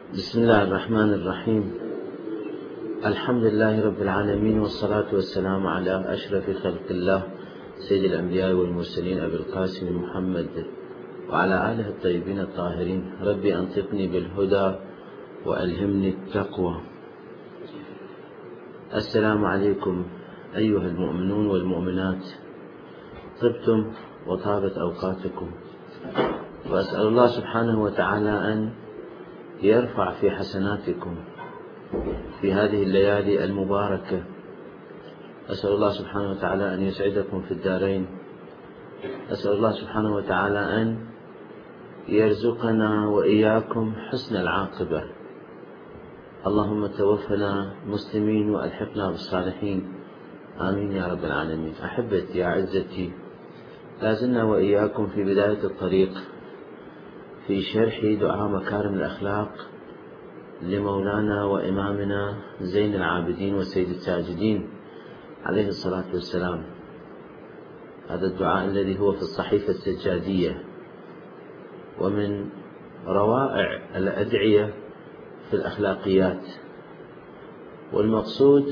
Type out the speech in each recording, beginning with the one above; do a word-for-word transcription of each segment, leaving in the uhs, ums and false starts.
بسم الله الرحمن الرحيم. الحمد لله رب العالمين، والصلاة والسلام على أشرف خلق الله سيد الأنبياء والمرسلين أبي القاسم محمد وعلى آله الطيبين الطاهرين. ربي أنطقني بالهدى وألهمني التقوى. السلام عليكم أيها المؤمنون والمؤمنات، طبتم وطابت أوقاتكم، وأسأل الله سبحانه وتعالى أن يرفع في حسناتكم في هذه الليالي المباركة. أسأل الله سبحانه وتعالى أن يسعدكم في الدارين. أسأل الله سبحانه وتعالى أن يرزقنا وإياكم حسن العاقبة. اللهم توفنا مسلمين وألحقنا بالصالحين، آمين يا رب العالمين. أحبتي يا عزتي، لازلنا وإياكم في بداية الطريق في شرح دعاء مكارم الأخلاق لمولانا وإمامنا زين العابدين وسيد الساجدين عليه الصلاة والسلام. هذا الدعاء الذي هو في الصحيفة السجادية، ومن روائع الأدعية في الأخلاقيات. والمقصود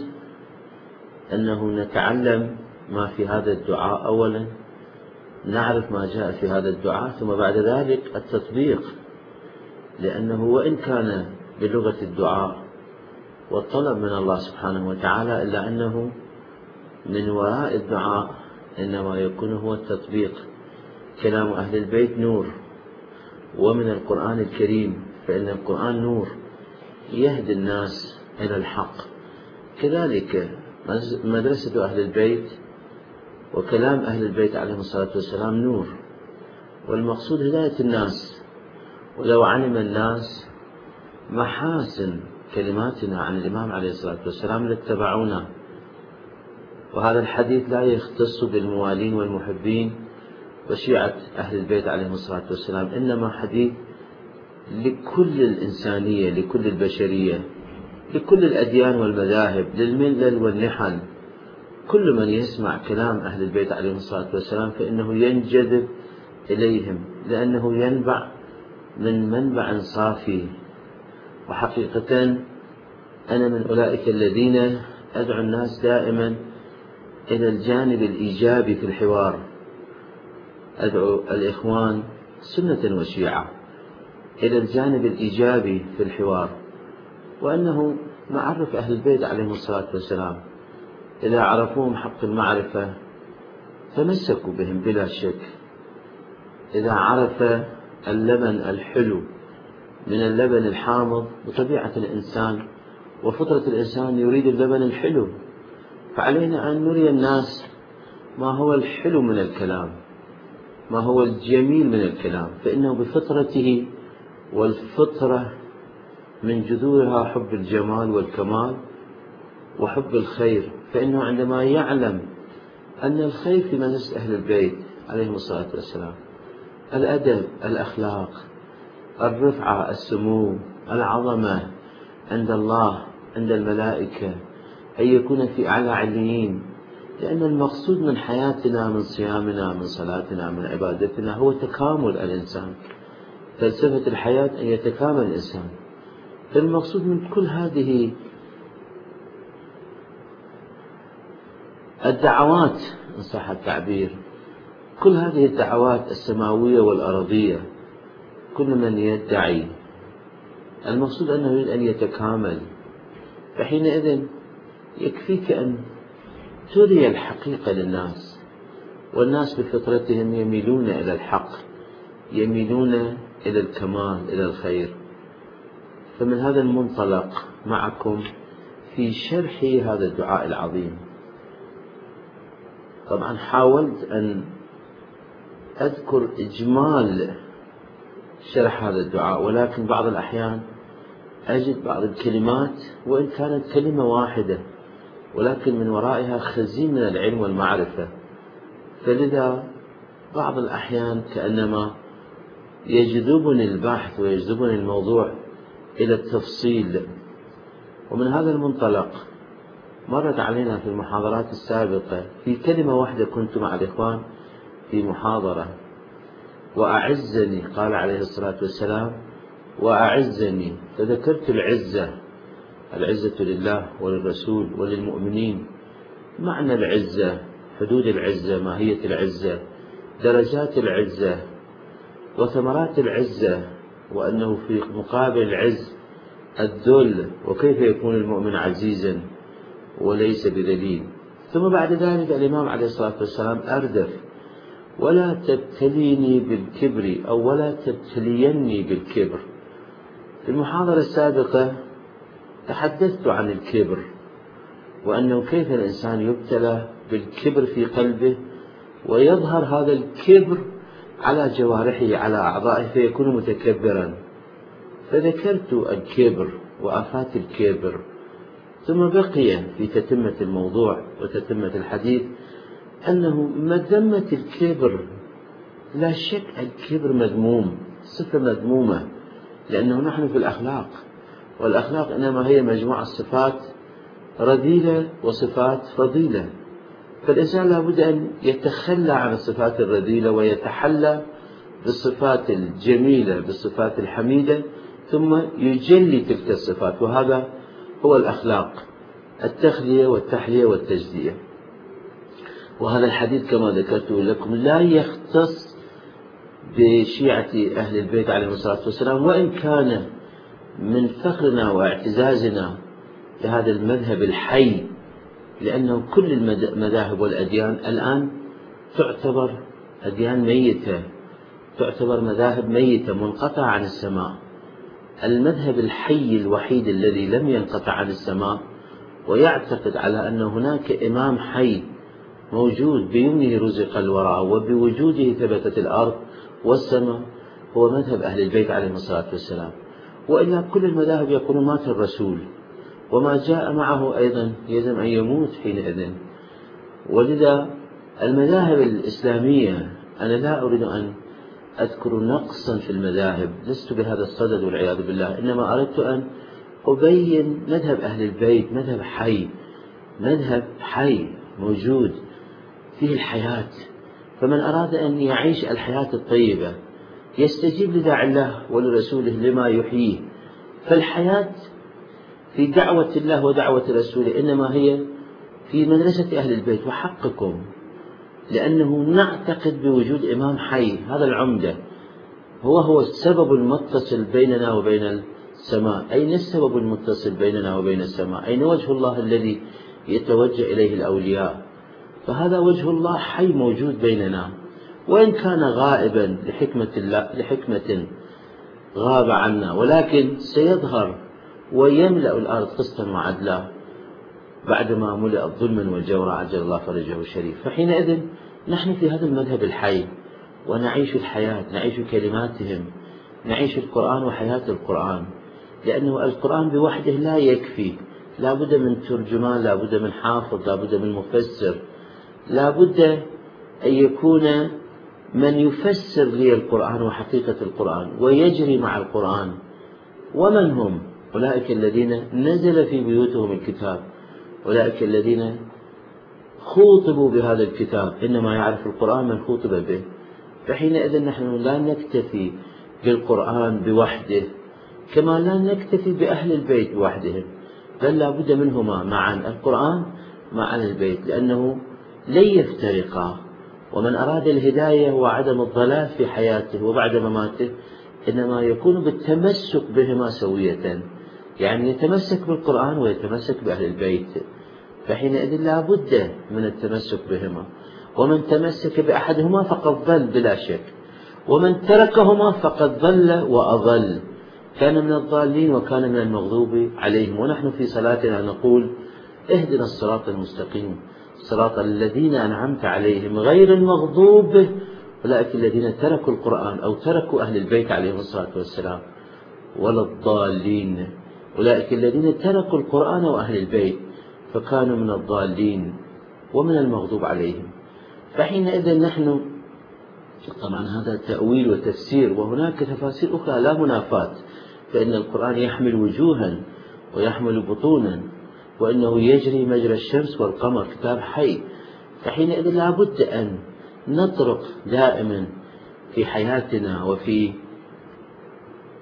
أنه نتعلم ما في هذا الدعاء، أولا نعرف ما جاء في هذا الدعاء، ثم بعد ذلك التطبيق، لأنه وإن كان بلغة الدعاء والطلب من الله سبحانه وتعالى، إلا أنه من وراء الدعاء إنما يكون هو التطبيق. كلام أهل البيت نور، ومن القرآن الكريم، فإن القرآن نور يهدي الناس إلى الحق. كذلك مدرسة أهل البيت وكلام أهل البيت عليهم الصلاة والسلام نور، والمقصود هداية الناس. ولو علم الناس محاسن كلماتنا عن الإمام عليه الصلاة والسلام لاتبعونا. وهذا الحديث لا يختص بالموالين والمحبين وشيعة أهل البيت عليهم الصلاة والسلام، إنما حديث لكل الإنسانية، لكل البشرية، لكل الأديان والمذاهب، للملل والنحل. كل من يسمع كلام أهل البيت عليهم الصلاة والسلام فإنه ينجذب إليهم، لأنه ينبع من منبع صافي. وحقيقة أنا من أولئك الذين أدعو الناس دائما إلى الجانب الإيجابي في الحوار. أدعو الإخوان سنة وشيعة إلى الجانب الإيجابي في الحوار، وأنه نعرف أهل البيت عليهم الصلاة والسلام. إذا عرفوهم حق المعرفة تمسكوا بهم بلا شك. إذا عرف اللبن الحلو من اللبن الحامض، وطبيعة الإنسان وفطرة الإنسان يريد اللبن الحلو، فعلينا أن نري الناس ما هو الحلو من الكلام، ما هو الجميل من الكلام، فإنه بفطرته، والفطرة من جذورها حب الجمال والكمال وحب الخير. فإنه عندما يعلم أن الخير في مجلس أهل البيت عليهم الصلاة والسلام، الأدب، الأخلاق، الرفعة، السمو، العظمة عند الله، عند الملائكة، أن يكون في أعلى عليين. لأن المقصود من حياتنا، من صيامنا، من صلاتنا، من عبادتنا، هو تكامل الإنسان. فلسفة الحياة أن يتكامل الإنسان. فالمقصود من كل هذه الدعوات، إن صح التعبير، كل هذه الدعوات السماوية والأرضية، كل من يدعي، المقصود أنه يريد أن يتكامل. فحينئذ يكفيك أن تري الحقيقة للناس، والناس بفطرتهم يميلون إلى الحق، يميلون إلى الكمال، إلى الخير. فمن هذا المنطلق معكم في شرح هذا الدعاء العظيم. طبعا حاولت أن أذكر إجمال شرح هذا الدعاء، ولكن بعض الأحيان أجد بعض الكلمات وإن كانت كلمة واحدة ولكن من ورائها خزين من العلم والمعرفة، فلذا بعض الأحيان كأنما يجذبني البحث ويجذبني الموضوع إلى التفصيل. ومن هذا المنطلق مرت علينا في المحاضرات السابقة في كلمة واحدة، كنت مع الإخوان في محاضرة وأعزني قال عليه الصلاة والسلام: وأعزني، فذكرت العزة، العزة لله وللرسول وللمؤمنين، معنى العزة، حدود العزة، ماهية العزة، درجات العزة وثمرات العزة، وأنه في مقابل العز الذل، وكيف يكون المؤمن عزيزا وليس بذليل. ثم بعد ذلك الإمام عليه الصلاة والسلام أردف: ولا تبتليني بالكبر، أو ولا تبتليني بالكبر. في المحاضرة السابقة تحدثت عن الكبر، وأنه كيف الإنسان يبتلى بالكبر في قلبه ويظهر هذا الكبر على جوارحه، على أعضائه، فيكون متكبرا. فذكرت الكبر وآفات الكبر. ثم بقي في تتمة الموضوع وتتمة الحديث أنه مذمة الكبر، لا شك الكبر مذموم، صفة مذمومة، لأنه نحن في الأخلاق، والأخلاق إنما هي مجموعة صفات رذيلة وصفات فضيلة، فالإنسان لابد أن يتخلى عن الصفات الرذيلة ويتحلى بالصفات الجميلة، بالصفات الحميدة، ثم يجلي تلك الصفات، وهذا هو الأخلاق، التخلية والتحلية والتجزية. وهذا الحديث كما ذكرت لكم لا يختص بشيعة أهل البيت عليهم الصلاة والسلام، وإن كان من فخرنا واعتزازنا بهذا المذهب الحي، لأنه كل المذاهب والأديان الآن تعتبر أديان ميتة، تعتبر مذاهب ميتة منقطعة عن السماء. المذهب الحي الوحيد الذي لم ينقطع عن السماء ويعتقد على أن هناك إمام حي موجود بيمنه رزق الورى وبوجوده ثبتت الأرض والسماء هو مذهب أهل البيت عليهم الصلاة والسلام. وإلا كل المذاهب يقولون مات الرسول، وما جاء معه أيضا يلزم أن يموت حينئذ. ولذا المذاهب الإسلامية أنا لا أريد أن أذكر نقصا في المذاهب، لست بهذا الصدد والعياذ بالله، إنما أردت أن أبين مذهب أهل البيت مذهب حي، مذهب حي موجود فيه الحياة، فمن أراد أن يعيش الحياة الطيبة يستجيب لداعي الله ولرسوله لما يحييه. فالحياة في دعوة الله ودعوة رسوله إنما هي في مدرسة أهل البيت وحقكم، لأنه نعتقد بوجود إمام حي، هذا العمدة، هو هو السبب المتصل بيننا وبين السماء. أين السبب المتصل بيننا وبين السماء؟ أين وجه الله الذي يتوجه إليه الأولياء؟ فهذا وجه الله حي موجود بيننا، وإن كان غائبا لحكمة الله، لحكمة غاب عنا، ولكن سيظهر ويملأ الأرض قسطا وعدلا بعدما ملئت ظلما وجورا عجل الله فرجه الشريف. فحينئذ نحن في هذا المذهب الحي ونعيش الحياة، نعيش كلماتهم، نعيش القرآن وحياة القرآن، لأنه القرآن بوحده لا يكفي، لا بد من ترجمان، لا بد من حافظ، لا بد من مفسر، لا بد أن يكون من يفسر لي القرآن وحقيقة القرآن ويجري مع القرآن. ومن هم؟ أولئك الذين نزل في بيوتهم الكتاب، أولئك الذين خوطبوا بهذا الكتاب، إنما يعرف القرآن من خوطب به. فحينئذ نحن لا نكتفي بالقرآن بوحده، كما لا نكتفي بأهل البيت بوحدهم، بل لا بد منهما معا، القرآن مع أهل البيت، لأنه لن يفترقا. ومن أراد الهداية وعدم الضلال في حياته وبعد مماته إنما يكون بالتمسك بهما سوية، يعني يتمسك بالقرآن ويتمسك بأهل البيت، فحينئذ لا بد من التمسك بهما. ومن تمسك بأحدهما فقد ضل بلا شك، ومن تركهما فقد ضل وأضل، كان من الضالين وكان من المغضوب عليهم. ونحن في صلاتنا نقول: اهدنا الصراط المستقيم صراط الذين أنعمت عليهم غير المغضوب، أولئك الذين تركوا القرآن أو تركوا أهل البيت عليهم الصلاة والسلام، ولا الضالين، أولئك الذين تركوا القرآن وأهل البيت فكانوا من الضالين ومن المغضوب عليهم. فحينئذ نحن طبعا هذا تأويل وتفسير، وهناك تفاسير أخرى لا منافاة، فإن القرآن يحمل وجوها ويحمل بطونا، وإنه يجري مجرى الشمس والقمر، كتاب حي. فحينئذ لا بد أن نطرق دائما في حياتنا وفي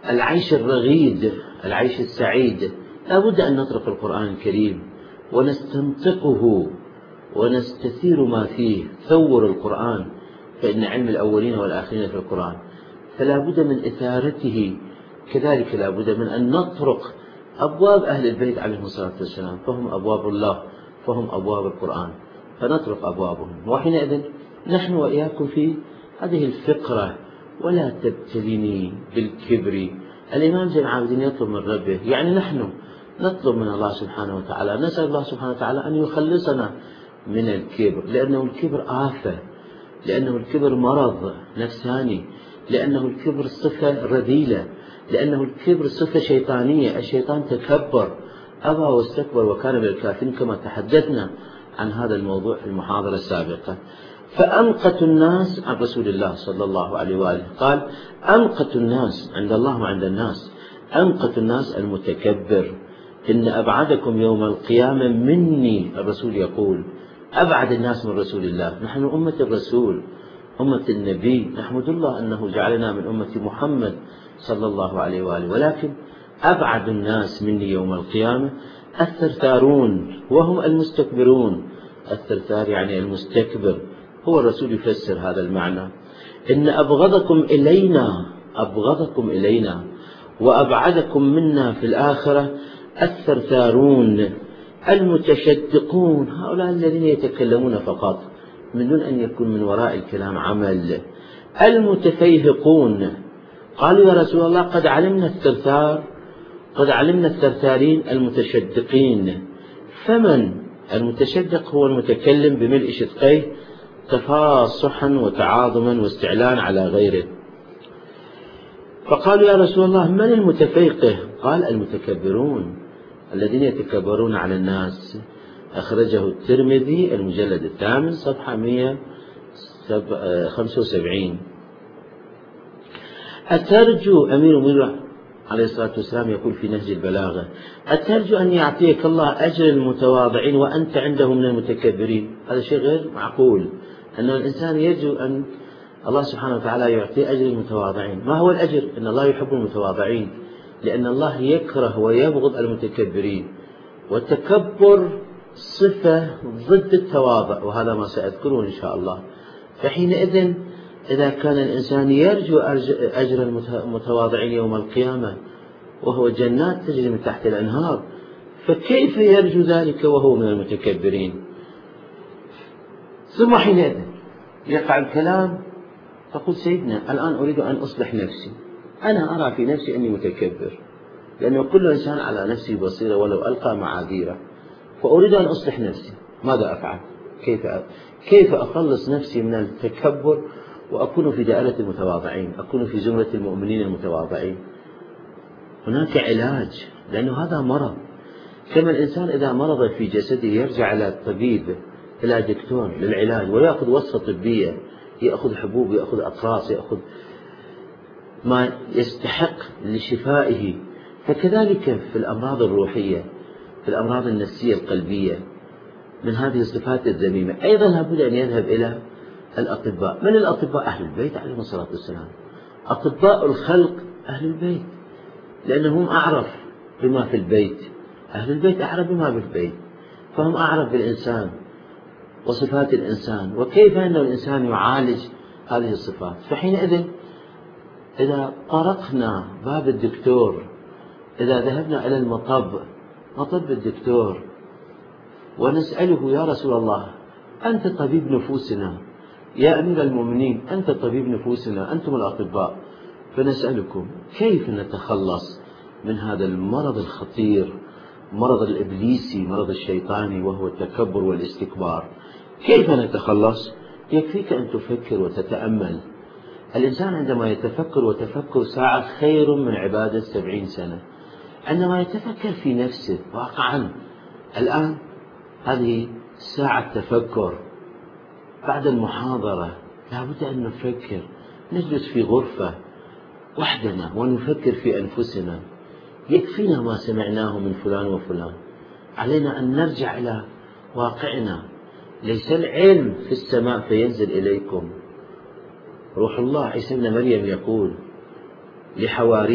العيش الرغيد، العيش السعيد، لا بد أن نترك القرآن الكريم ونستنطقه ونستثير ما فيه. ثور القرآن، فإن علم الأولين والآخرين في القرآن، فلا بد من إثارته. كذلك لا بد من أن نطرق أبواب أهل البيت عليهم الصلاة والسلام، فهم أبواب الله، فهم أبواب القرآن، فنطرق أبوابهم. وحينئذ نحن وإياكم في هذه الفقرة. ولا تبتلني بالكبر. الإمام زين العابدين يطلب من ربه، يعني نحن نطلب من الله سبحانه وتعالى، نسأل الله سبحانه وتعالى أن يخلصنا من الكبر، لأنه الكبر آفة، لأنه الكبر مرض نفساني، لأنه الكبر صفة رذيلة، لأنه الكبر صفة شيطانية. الشيطان تكبر، أبى واستكبر وكان من الكافرين، كما تحدثنا عن هذا الموضوع في المحاضرة السابقة. فأنقت الناس عن رسول الله صلى الله عليه وآله، قال أنقت الناس عند الله وعند الناس، أنقت الناس المتكبر. إن أبعدكم يوم القيامة مني، الرسول يقول أبعد الناس من رسول الله. نحن أمة الرسول، أمة النبي، نحمد الله أنه جعلنا من أمة محمد صلى الله عليه وآله، ولكن أبعد الناس مني يوم القيامة الثرثارون وهم المستكبرون. الثرثار يعني المستكبر، هو الرسول يفسر هذا المعنى. إن أبغضكم إلينا، أبغضكم إلينا وأبعدكم منا في الآخرة الثرثارون المتشدقون، هؤلاء الذين يتكلمون فقط من دون أن يكون من وراء الكلام عمل. المتفيهقون، قالوا يا رسول الله قد علمنا الثرثار، قد علمنا الثرثارين المتشدقين. فمن المتشدق؟ هو المتكلم بملء شدقيه تفاصحا وتعاظما واستعلان على غيره. فقالوا يا رسول الله من المتفيقه؟ قال المتكبرون الذين يتكبرون على الناس. أخرجه الترمذي المجلد الثامن صفحة مئة وخمسة وسبعين. أترجو، أمير المؤمنين عليه الصلاة والسلام يقول في نهج البلاغة، أترجو أن يعطيك الله أجر المتواضعين وأنت عنده من المتكبرين؟ هذا شيء غير معقول، أن الإنسان يرجو أن الله سبحانه وتعالى يعطيه أجر المتواضعين. ما هو الأجر؟ أن الله يحب المتواضعين، لأن الله يكره ويبغض المتكبرين، والتكبر صفة ضد التواضع، وهذا ما سأذكره إن شاء الله. فحينئذ إذا كان الإنسان يرجو أجر المتواضعين يوم القيامة وهو جنات تجري من تحت الأنهار، فكيف يرجو ذلك وهو من المتكبرين؟ ثم حينئذ يقع الكلام، تقول سيدنا الآن أريد أن أصلح نفسي، أنا أرى في نفسي أني متكبر، لأنه كل إنسان على نفسه بصيرة ولو ألقى معاذيره، فأريد أن أصلح نفسي. ماذا أفعل؟ كيف كيف أخلص نفسي من التكبر وأكون في دائرة المتواضعين، أكون في زمرة المؤمنين المتواضعين؟ هناك علاج، لأنه هذا مرض. كما الإنسان إذا مرض في جسده يرجع إلى الطبيب، إلى دكتور للعلاج، ويأخذ وصفة طبية، يأخذ حبوب، يأخذ أقراص، يأخذ ما يستحق لشفائه. فكذلك في الأمراض الروحية، في الأمراض النفسية القلبية، من هذه الصفات الذميمة أيضا لابد أن يذهب إلى الأطباء. من الأطباء؟ أهل البيت عليهم الصلاة والسلام. أطباء الخلق أهل البيت، لأنهم أعرف بما في البيت، أهل البيت أعرف بما في البيت، فهم أعرف بالإنسان وصفات الإنسان وكيف أن الإنسان يعالج هذه الصفات. فحينئذ إذا طرقنا باب الدكتور، إذا ذهبنا إلى المطب، مطب الدكتور، ونسأله يا رسول الله أنت طبيب نفوسنا، يا أمير المؤمنين أنت طبيب نفوسنا، أنتم الأطباء، فنسألكم كيف نتخلص من هذا المرض الخطير، مرض الإبليسي، مرض الشيطاني، وهو التكبر والاستكبار. كيف نتخلص؟ يكفيك أن تفكر وتتأمل. الإنسان عندما يتفكر، وتفكر ساعة خير من عبادة سبعين سنة. عندما يتفكر في نفسه واقعا، الآن هذه ساعة تفكر بعد المحاضرة، لابد أن نفكر، نجلس في غرفة وحدنا ونفكر في أنفسنا. يكفينا ما سمعناه من فلان وفلان، علينا أن نرجع إلى واقعنا. ليس العلم في السماء فينزل إليكم. روح الله عيسى ابن مريم يقول لحواريه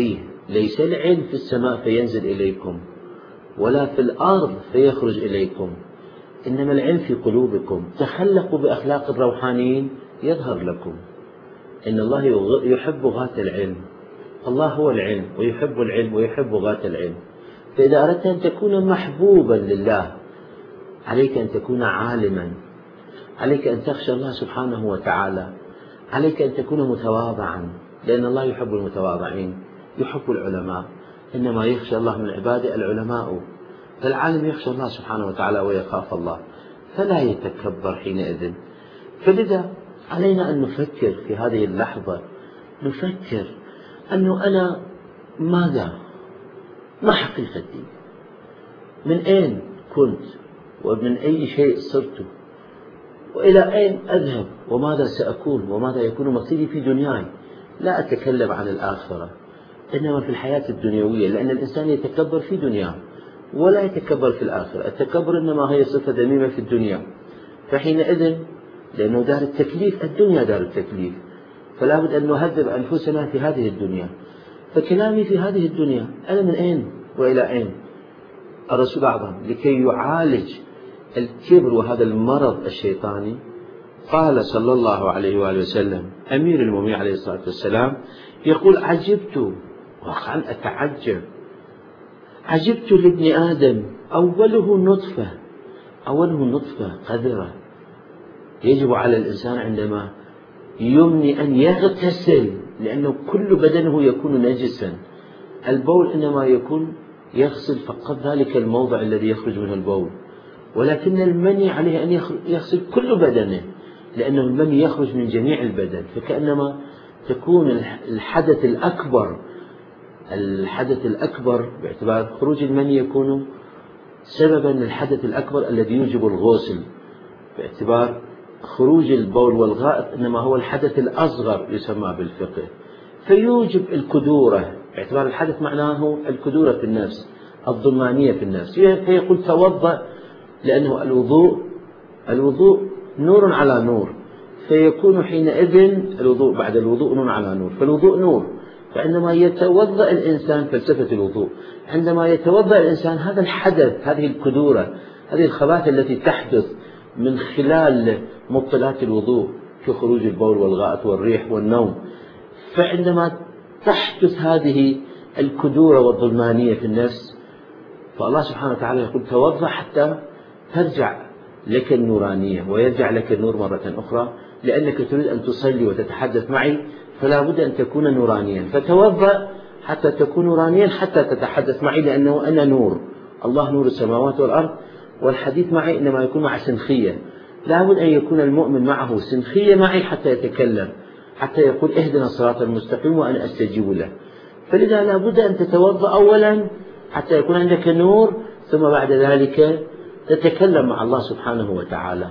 ليس العلم في السماء فينزل إليكم ولا في الأرض فيخرج إليكم، إنما العلم في قلوبكم. تخلقوا بأخلاق الروحانيين يظهر لكم. إن الله يحب غاية العلم، الله هو العلم ويحب العلم ويحب غاية العلم. فإذا أردت أن تكون محبوبا لله عليك أن تكون عالما، عليك أن تخشى الله سبحانه وتعالى، عليك أن تكون متواضعا، لأن الله يحب المتواضعين، يحب العلماء. إنما يخشى الله من عباده العلماء. فالعالم يخشى الله سبحانه وتعالى ويخاف الله، فلا يتكبر حينئذ. فلذا علينا أن نفكر في هذه اللحظة، نفكر أنه أنا ماذا، ما حقيقتي، من أين كنت ومن أي شيء صرت وإلى أين أذهب وماذا سأكون وماذا يكون مصيري في دنياي. لا أتكلم عن الآخرة، إنما في الحياة الدنيوية، لأن الإنسان يتكبر في دنياه ولا يتكبر في الآخرة. التكبر إنما هي صفة ذميمة في الدنيا، فحينئذ لأنه دار التكليف، الدنيا دار التكليف، فلا بد أن نهذب أنفسنا في هذه الدنيا. فكلامي في هذه الدنيا أنا من أين وإلى أين. الرسول الأعظم لكي يعالج الكبر وهذا المرض الشيطاني قال صلى الله عليه وآله وسلم، أمير المؤمنين عليه الصلاة والسلام يقول: عجبت، واقعا أتعجب، عجبت لابن آدم أوله نطفة، أوله نطفة قذرة. يجب على الإنسان عندما يمني أن يغتسل، لأنه كل بدنه يكون نجسا. البول إنما يكون يغسل فقط ذلك الموضع الذي يخرج منه البول، ولكن المني عليه أن يغسل كل بدنه، لأنه المني يخرج من جميع البدن. فكأنما تكون الحدث الأكبر الحدث الأكبر باعتبار خروج المني يكون سببا للحدث الأكبر الذي يوجب الغسل، باعتبار خروج البول والغائط إنما هو الحدث الأصغر يسمى بالفقه، فيوجب الكدورة، باعتبار الحدث معناه الكدورة في النفس، الظلمانية في النفس. فيقول توضأ، لأنه الوضوء الوضوء نور على نور، فيكون حينئذ الوضوء بعد الوضوء نور على نور، فالوضوء نور. فعندما يتوضأ الإنسان، فلسفة الوضوء، عندما يتوضأ الإنسان هذا الحدث، هذه الكدورة، هذه الخبائث التي تحدث من خلال مبطلات الوضوء كخروج البول والغائط والريح والنوم، فعندما تحدث هذه الكدورة والظلمانية في النفس، فالله سبحانه وتعالى يقول توضأ حتى ترجع لك النورانية ويرجع لك النور مرة أخرى، لأنك تريد أن تصلي وتتحدث معي، فلا بد أن تكون نورانيا. فتوضأ حتى تكون نورانيا حتى تتحدث معي، لأنه أنا نور، الله نور السماوات والأرض، والحديث معي إنما يكون مع سنخية. لا بد أن يكون المؤمن معه سنخية معي حتى يتكلم، حتى يقول اهدنا الصراط المستقيم وأنا أستجيب له. فلذا لا بد أن تتوضأ أولا حتى يكون عندك نور، ثم بعد ذلك تتكلم مع الله سبحانه وتعالى.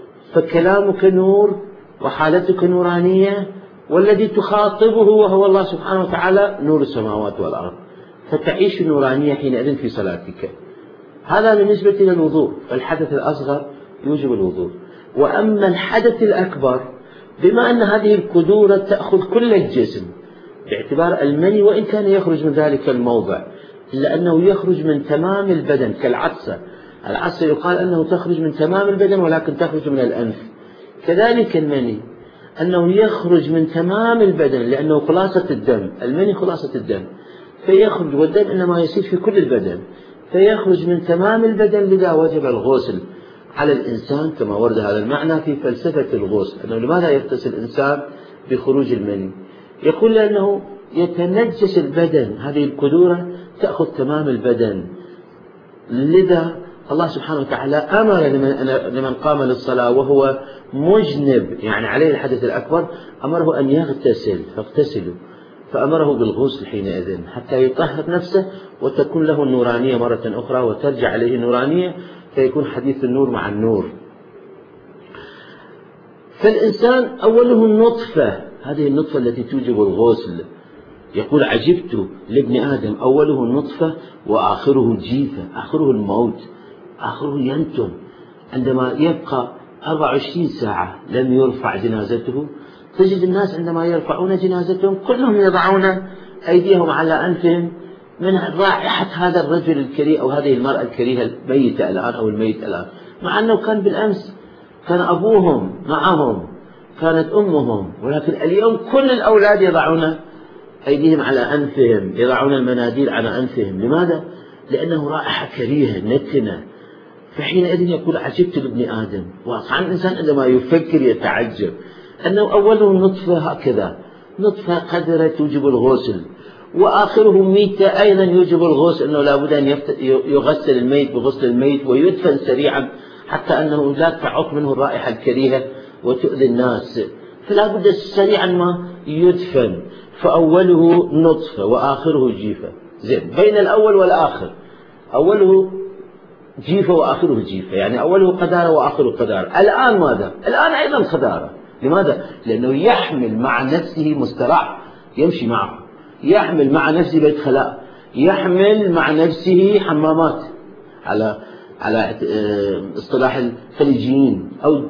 فكلامك نور وحالتك نورانية، والذي تخاطبه وهو الله سبحانه وتعالى نور السماوات والأرض، فتعيش النورانية حينئذ في صلاتك. هذا بالنسبة للوضوء، فالحدث الأصغر يوجب الوضوء. وأما الحدث الأكبر، بما أن هذه الكدورة تأخذ كل الجسم، باعتبار المني وإن كان يخرج من ذلك الموضع إلا أنه يخرج من تمام البدن كالعطسة. العطسة يقال أنه تخرج من تمام البدن ولكن تخرج من الأنف. كذلك المني أنه يخرج من تمام البدن، لأنه خلاصة الدم، المني خلاصة الدم، فيخرج، والدم إنما يسير في كل البدن، فيخرج من تمام البدن. لذا وجب الغسل على الإنسان كما ورد هذا المعنى في فلسفة الغسل، أنه لماذا يغتسل الإنسان بخروج المني؟ يقول لأنه يتنجس البدن، هذه الكدورة تأخذ تمام البدن. لذا الله سبحانه وتعالى أمر لمن قام للصلاة وهو مجنب، يعني عليه الحدث الأكبر، أمره أن يغتسل، فاغتسلوا، فأمره بالغسل حينئذ حتى يطهر نفسه وتكون له النورانية مرة أخرى وترجع عليه النورانية، فيكون حديث النور مع النور. فالإنسان أوله النطفة، هذه النطفة التي توجب الغسل. يقول عجبت لابن آدم أوله النطفة وآخره الجيفة، آخره الموت، آخره ينتم. عندما يبقى أربع وعشرين ساعة لم يرفع جنازته، تجد الناس عندما يرفعون جنازتهم كلهم يضعون أيديهم على أنفهم من رائحة هذا الرجل الكريه أو هذه المرأة الكريهة الميتة الآن أو الميت الآن، مع أنه كان بالأمس كان أبوهم معهم، كانت أمهم، ولكن اليوم كل الأولاد يضعون أيديهم على أنفهم، يضعون المناديل على أنفهم. لماذا؟ لأنه رائحة كريهة نتنة. فحينئذ يقول عجبت لابن آدم. واقعا الإنسان عندما يفكر يتعجب أنه أوله نطفة هكذا، نطفة قذرة توجب الغسل، وآخره ميتة أيضا يوجب الغسل، أنه لابد أن يغسل الميت بغسل الميت ويدفن سريعا حتى أنه لا تعق منه الرائحة الكريهة وتؤذي الناس، فلا بد سريعا ما يدفن. فأوله نطفة وآخره جيفة. زين، بين الأول والآخر، أوله جيفة وآخره جيفة، يعني أوله قذارة وآخره قذارة. الآن ماذا؟ الآن أيضا قذارة. لماذا؟ لأنه يحمل مع نفسه مسترع يمشي معه، يحمل مع نفسه بيت خلاء، يحمل مع نفسه حمامات على على اصطلاح الخليجيين أو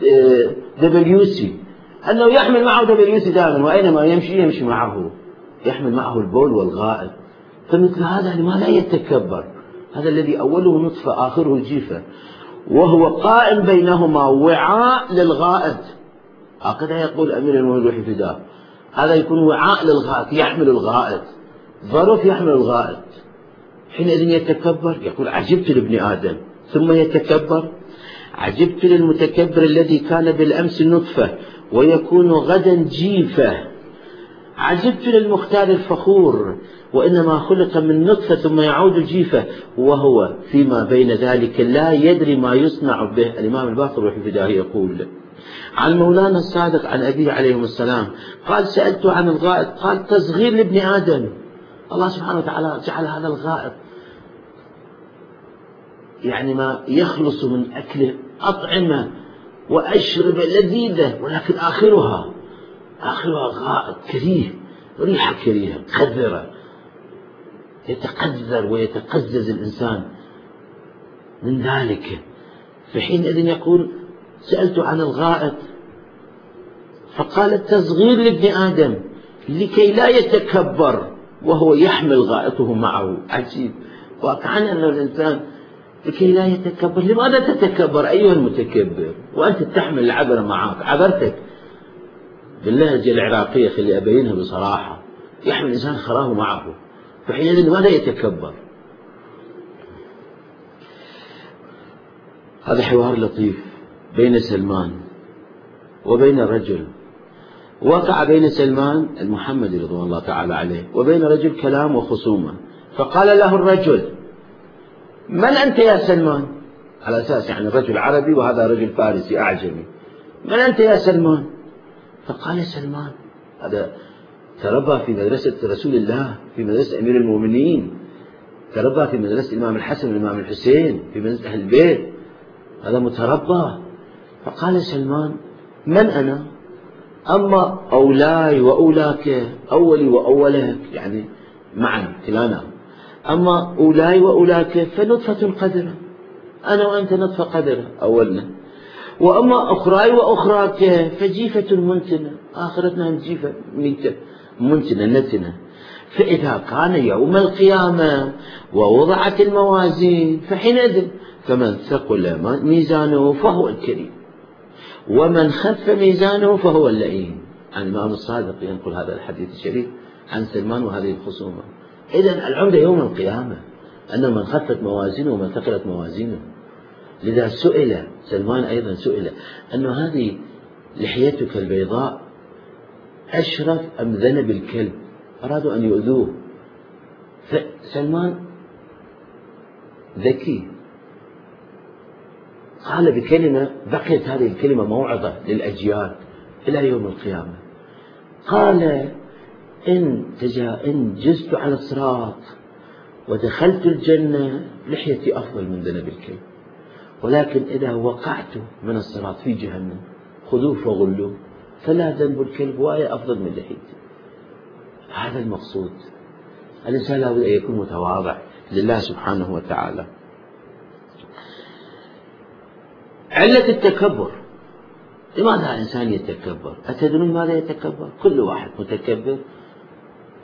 دبليو سي، أنه يحمل معه دبليو سي دائما، وأينما يمشي يمشي معه، يحمل معه البول والغائط. فمثل هذا لماذا يتكبر؟ هذا الذي أوله نطفة آخره جيفة، وهو قائم بينهما وعاء للغائط. هكذا يقول أمير المؤمنين روحي فداه، هذا يكون وعاء للغائط، يحمل الغائط، ظرف يحمل الغائط. حينئذ يتكبر، يقول عجبت لابن آدم. ثم يتكبر، عجبت للمتكبر الذي كان بالأمس نطفة ويكون غدا جيفة. عجبت للمختار الفخور وإنما خلق من نطفة ثم يعود جيفة، وهو فيما بين ذلك لا يدري ما يصنع به. الإمام الباقر روحي فداه يقول عن مولانا الصادق عن أبيه عليه السلام قال سألت عن الغائط، قال تصغير لابن آدم. الله سبحانه وتعالى جعل هذا الغائط يعني ما يخلص من أكله أطعمة وأشربة لذيذة، ولكن آخرها آخرها غائط كريه، ريحة كريهة قذرة، يتقذر ويتقزز الإنسان من ذلك. فحينئذ يقول سألت عن الغائط فقال التصغير لابن آدم لكي لا يتكبر وهو يحمل غائطه معه. عجيب واقعا أن الإنسان لكي لا يتكبر. لماذا تتكبر أيها المتكبر وأنت تحمل العبرة معك؟ عبرتك باللهجة العراقية خلي أبينها بصراحة، يحمل الإنسان خراه معه، فحينئذ لماذا يتكبر؟ هذا حوار لطيف بين سلمان وبين رجل، وقع بين سلمان المحمدي رضوان الله تعالى عليه وبين رجل كلام وخصومة. فقال له الرجل من أنت يا سلمان؟ على أساس يعني رجل عربي وهذا رجل فارسي أعجمي. من أنت يا سلمان؟ فقال سلمان، هذا تربى في مدرسة رسول الله، في مدرسة أمير المؤمنين، تربى في مدرسة الإمام الحسن والإمام الحسين، في مدرسة أهل البيت، هذا متربى. فقال سلمان من أنا؟ أما أولاي وأولاك، أولي وأولك يعني معا كلانا، أما أولاي وأولاك فنطفة قذرة، أنا وأنت نطفة قذرة أولنا، وأما أخراي وأخراك فجيفة منتنة، آخرتنا جيفة ميتة منتنة نتنة. فإذا كان يوم القيامة ووضعت الموازين فحينئذ فمن ثقل ميزانه فهو الكريم ومن خف ميزانه فهو اللئيم. عن الإمام الصادق ينقل هذا الحديث الشريف عن سلمان وهذه الخصومة. إذن العمدة يوم القيامة أن من خفت موازينه ومن ثقلت موازينه. لذا سئل سلمان أيضا سئل أن هذه لحيتك البيضاء أشرف أم ذنب الكلب؟ أرادوا أن يؤذوه، فسلمان ذكي قال بكلمة بقيت هذه الكلمة موعظة للأجيال إلى يوم القيامة. قال إن تجا إن جزت على الصراط ودخلت الجنة لحيتي أفضل من ذنب الكلب، ولكن إذا وقعت من الصراط في جهنم خذوه فغلوه فلا ذنب الكلب وهي أفضل من لحيتي. هذا المقصود. الإنسان لابد أن يكون متواضع لله سبحانه وتعالى. علة التكبر، لماذا الإنسان يتكبر؟ أتدرون ماذا يتكبر؟ كل واحد متكبر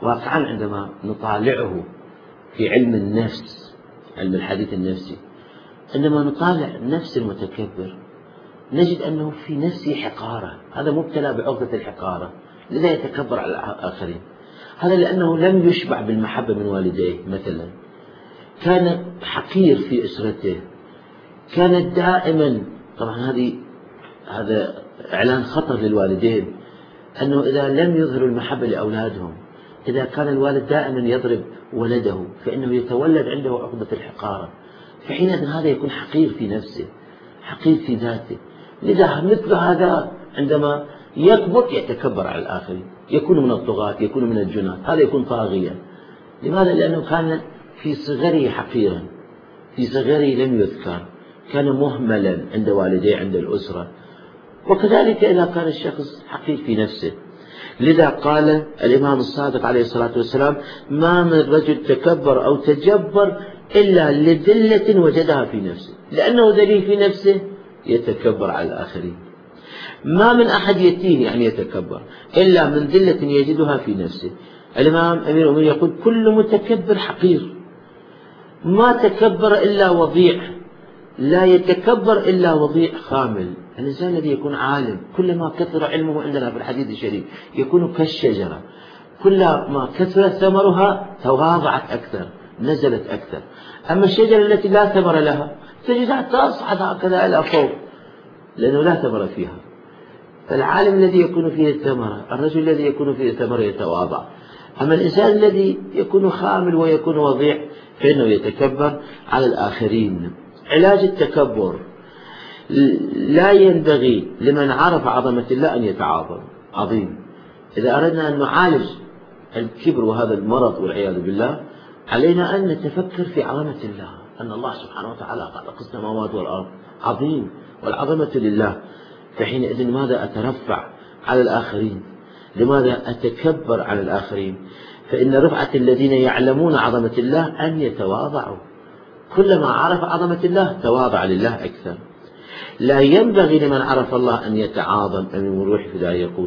واقعا عندما نطالعه في علم النفس، علم الحديث النفسي، عندما نطالع نفس المتكبر نجد أنه في نفسه حقارة، هذا مبتلى بعقدة الحقارة، لذا يتكبر على الآخرين. هذا لأنه لم يشبع بالمحبة من والديه مثلا، كان حقير في أسرته، كانت دائما، طبعا هذه هذا إعلان خطر للوالدين، أنه إذا لم يظهروا المحبة لأولادهم، إذا كان الوالد دائما يضرب ولده فإنه يتولد عنده عقدة الحقارة، فحينئذ هذا يكون حقير في نفسه، حقير في ذاته. لذا مثل هذا عندما يكبر يتكبر على الآخرين، يكون من الطغاة، يكون من الجنات، هذا يكون طاغيا. لماذا؟ لأنه كان في صغره حقيرا، في صغره لم يذكر، كان مهملا عند والديه، عند الأسرة. وكذلك إذا كان الشخص حقير في نفسه. لذا قال الإمام الصادق عليه الصلاة والسلام: ما من رجل تكبر أو تجبر إلا لذلة وجدها في نفسه، لأنه ذليل في نفسه يتكبر على الآخرين. ما من أحد يتيه يعني يتكبر إلا من ذلة يجدها في نفسه. الإمام أمير المؤمنين يقول: كل متكبر حقير، ما تكبر إلا وضيع، لا يتكبر إلا وضيع خامل. الإنسان الذي يكون عالم كلما كثر علمه، عندنا في الحديث الشريف، يكون كالشجرة، كلما كثر ثمرها تواضعت أكثر، نزلت أكثر. أما الشجرة التي لا ثمر لها تجدها تصعد هكذا إلى فوق، لأنه لا ثمر فيها. فالعالم الذي يكون فيه الثمرة، الرجل الذي يكون فيه الثمرة يتواضع. أما الإنسان الذي يكون خامل ويكون وضيع فإنه يتكبر على الآخرين. علاج التكبر: لا ينبغي لمن عرف عظمة الله أن يتعاظم. عظيم. إذا أردنا أن نعالج الكبر وهذا المرض والعياذ بالله، علينا أن نتفكر في عظمة الله، أن الله سبحانه وتعالى خلق السماوات والأرض، عظيم، والعظمة لله. فحينئذ لماذا أترفع على الآخرين؟ لماذا أتكبر على الآخرين؟ فإن رفعة الذين يعلمون عظمة الله أن يتواضعوا، كلما عرف عظمة الله تواضع لله أكثر. لا ينبغي لمن عرف الله أن يتعاظم. أمين الروح في ذلك يقول.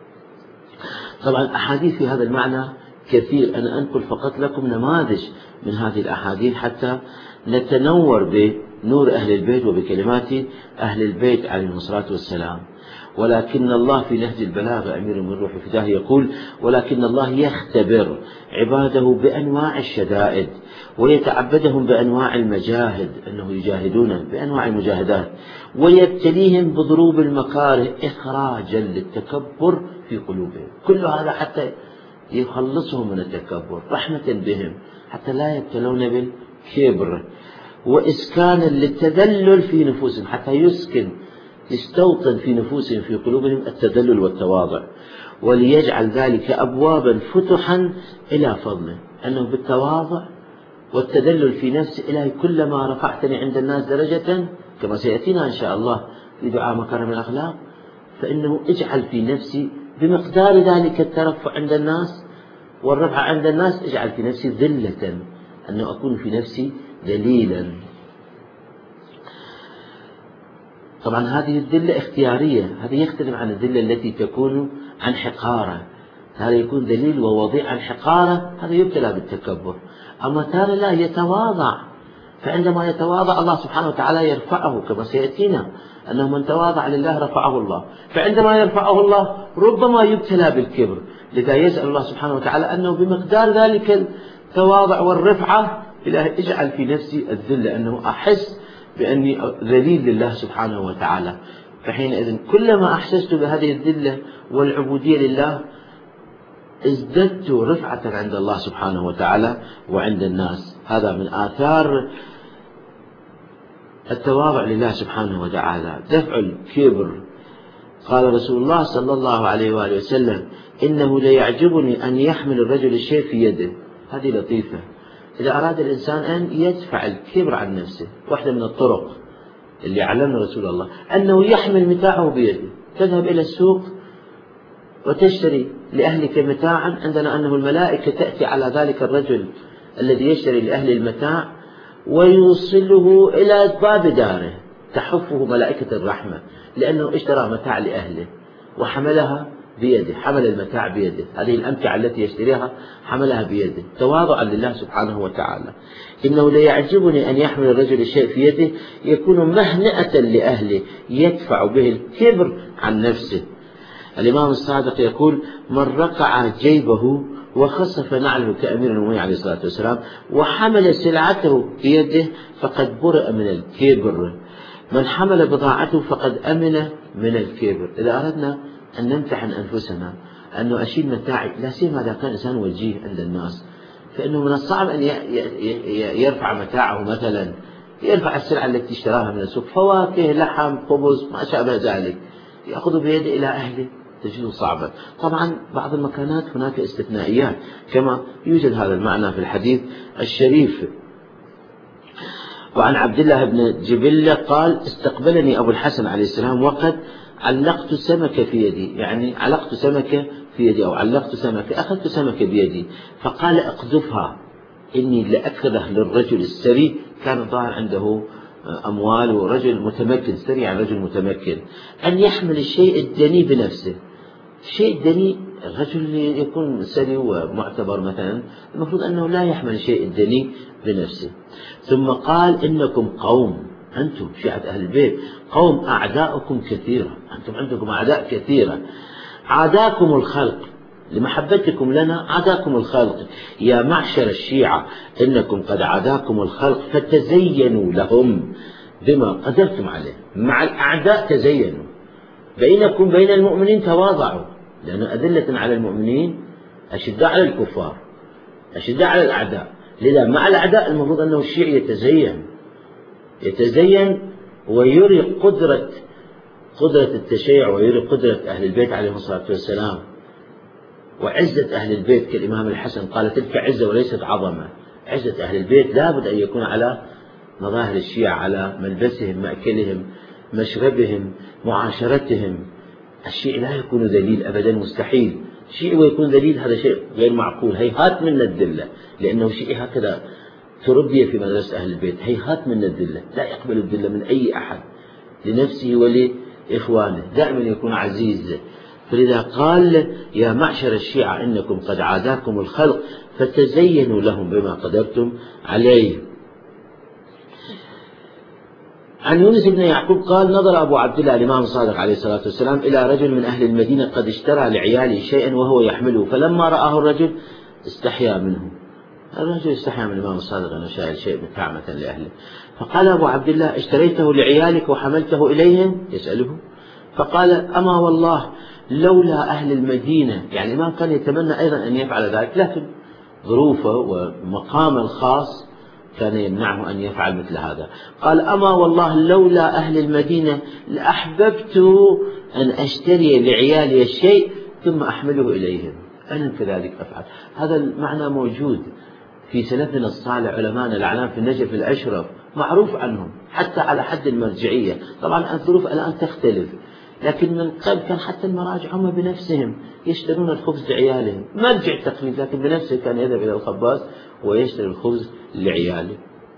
طبعا أحاديث في هذا المعنى كثير، أنا أنقل فقط لكم نماذج من هذه الأحاديث حتى نتنور بنور أهل البيت وبكلمات أهل البيت عليهم الصلاة والسلام. ولكن الله في نهج البلاغة، أمير من روح فداه يقول: ولكن الله يختبر عباده بأنواع الشدائد ويتعبدهم بأنواع المجاهد، أنه يجاهدون بأنواع المجاهدات، ويبتليهم بضروب المكاره إخراجا للتكبر في قلوبهم. كل هذا حتى يخلصهم من التكبر، رحمة بهم، حتى لا يبتلون بالكبر، وإسكانا للتذلل في نفوسهم، حتى يسكن يستوطن في نفوسهم في قلوبهم التذلل والتواضع، وليجعل ذلك أبوابا فتحا إلى فضله، أنه بالتواضع والتذلل في نفسه إلهي كلما رفعتني عند الناس درجة، كما سيأتينا إن شاء الله في دعاء مكارم الأخلاق، فإنه اجعل في نفسي بمقدار ذلك الترفع عند الناس والرفع عند الناس، اجعل في نفسي ذلة، أنه أكون في نفسي ذليلا. طبعا هذه الذلة اختيارية، هذه يختلف عن الذلة التي تكون عن حقارة. هذا يكون ذليل ووضيع عن حقارة، هذا يبتلى بالتكبر. أما ترى لا يتواضع، فعندما يتواضع الله سبحانه وتعالى يرفعه، كما سيأتينا أنه من تواضع لله رفعه الله. فعندما يرفعه الله ربما يبتلى بالكبر، لذا يسأل الله سبحانه وتعالى أنه بمقدار ذلك التواضع والرفعة إلهي اجعل في نفسي الذلة، أنه أحس بأني ذليل لله سبحانه وتعالى. فحينئذ كلما أحسست بهذه الذلة والعبودية لله ازددت رفعة عند الله سبحانه وتعالى وعند الناس. هذا من آثار التواضع لله سبحانه وتعالى، دفع الكبر. قال رسول الله صلى الله عليه وآله وسلم: إنه ليعجبني أن يحمل الرجل الشيء في يده. هذه لطيفة. إذا أراد الإنسان أن يدفع الكبر عن نفسه، واحدة من الطرق اللي علمنا رسول الله أنه يحمل متاعه بيده. تذهب إلى السوق وتشتري لأهلك متاعا، عندنا أنه الملائكة تأتي على ذلك الرجل الذي يشتري لأهل المتاع ويوصله إلى باب داره، تحفه ملائكة الرحمة، لأنه اشترى متاع لأهله وحملها بيده، حمل المتاع بيده، هذه الأمتعة التي يشتريها حملها بيده تواضعا لله سبحانه وتعالى. إنه ليعجبني أن يحمل الرجل الشيء في يده يكون مهنئة لأهله يدفع به الكبر عن نفسه. الإمام الصادق يقول: من رقع جيبه وخصف نعله كأمير المؤمنين عليه الصلاة والسلام وحمل سلعته بيده فقد برئ من الكبر. من حمل بضاعته فقد أمن من الكبر. إذا أردنا أن نمتحن أنفسنا أنه أشيل متاعي، لا سيما إذا كان إنسان وجيه عند الناس، فإنه من الصعب أن يرفع متاعه، مثلا يرفع السلعة التي اشتراها من السوق، فواكه، لحم، خبز، ما شابه ذلك، يأخذ بيده إلى أهله، تجده صعبا. طبعا بعض المكانات هناك استثنائيات، كما يوجد هذا المعنى في الحديث الشريف. وعن عبد الله بن جبلة قال: استقبلني أبو الحسن عليه السلام وقد علقت سمكة في يدي، يعني علقت سمكة في يدي أو علقت سمكة، أخذت سمكة بيدي، فقال: اقذفها إني لأكره للرجل السري، كان الظاهر عنده أموال ورجل متمكن، سري عن رجل متمكن، أن يحمل الشيء الدني بنفسه. الشيء الدني، الرجل يكون سري ومعتبر مثلا، المفروض أنه لا يحمل الشيء الدني بنفسه. ثم قال: إنكم قوم، أنتم شيعة أهل البيت، قوم أعداؤكم كثيرة، أنتم عندكم أعداء كثيرة، عاداكم الخلق لمحبتكم لنا، عاداكم الخلق، يا معشر الشيعة إنكم قد عاداكم الخلق فتزينوا لهم بما قدرتم عليه. مع الأعداء تزينوا، بينكم بين المؤمنين تواضعوا، لأن أذلة على المؤمنين أشداء على الكفار، أشداء على الأعداء. لذا مع الأعداء المفروض أنه الشيعي يتزين يتزين ويري قدرة قدرة التشيع، ويري قدرة أهل البيت عليهم الصلاة والسلام، وعزة أهل البيت. كالإمام الحسن قال: تلك عزة وليست عظمة. عزة أهل البيت لابد أن يكون على مظاهر الشيعة، على ملبسهم، مأكلهم، مشربهم، معاشرتهم. الشيعي لا يكون ذليل أبدا، مستحيل. شيعي ويكون ذليل هذا شيء غير معقول، هيهات من الذلة، لأنه شيعي هكذا تربي في مدرسة أهل البيت، هيهات من الذلة، لا يقبل الذلة من أي أحد لنفسه ولإخوانه، دائما يكون عزيز. فلذا قال: يا معشر الشيعة إنكم قد عاداكم الخلق فتزينوا لهم بما قدرتم عليه. عن يونس بن يعقوب قال: نظر أبو عبد الله الإمام الصادق عليه الصلاة والسلام إلى رجل من أهل المدينة قد اشترى لعياله شيئا وهو يحمله، فلما رآه الرجل استحيا منه. الرجل استحيا من الإمام الصادق أنه شايل شيء متعمة لأهله، فقال أبو عبد الله: اشتريته لعيالك وحملته إليهم؟ يسأله، فقال: أما والله لولا أهل المدينة. يعني الإمام كان يتمنى أيضا أن يفعل ذلك، لكن ظروفه ومقامه الخاص كان يمنعه أن يفعل مثل هذا. قال: أما والله لولا أهل المدينة لأحببت أن أشتري لعيالي الشيء ثم أحمله إليهم، أنا كذلك أفعل. هذا المعنى موجود في سلفنا الصالح، علماءنا الأعلام في النجف الأشرف، معروف عنهم حتى على حد المرجعية. طبعا الظروف الآن تختلف، لكن من قبل كان حتى المراجع هم بنفسهم يشترون الخبز لعيالهم، مرجع التقليد، لكن بنفسه كان يذهب إلى الخباز ويشتري الخبز لعياله.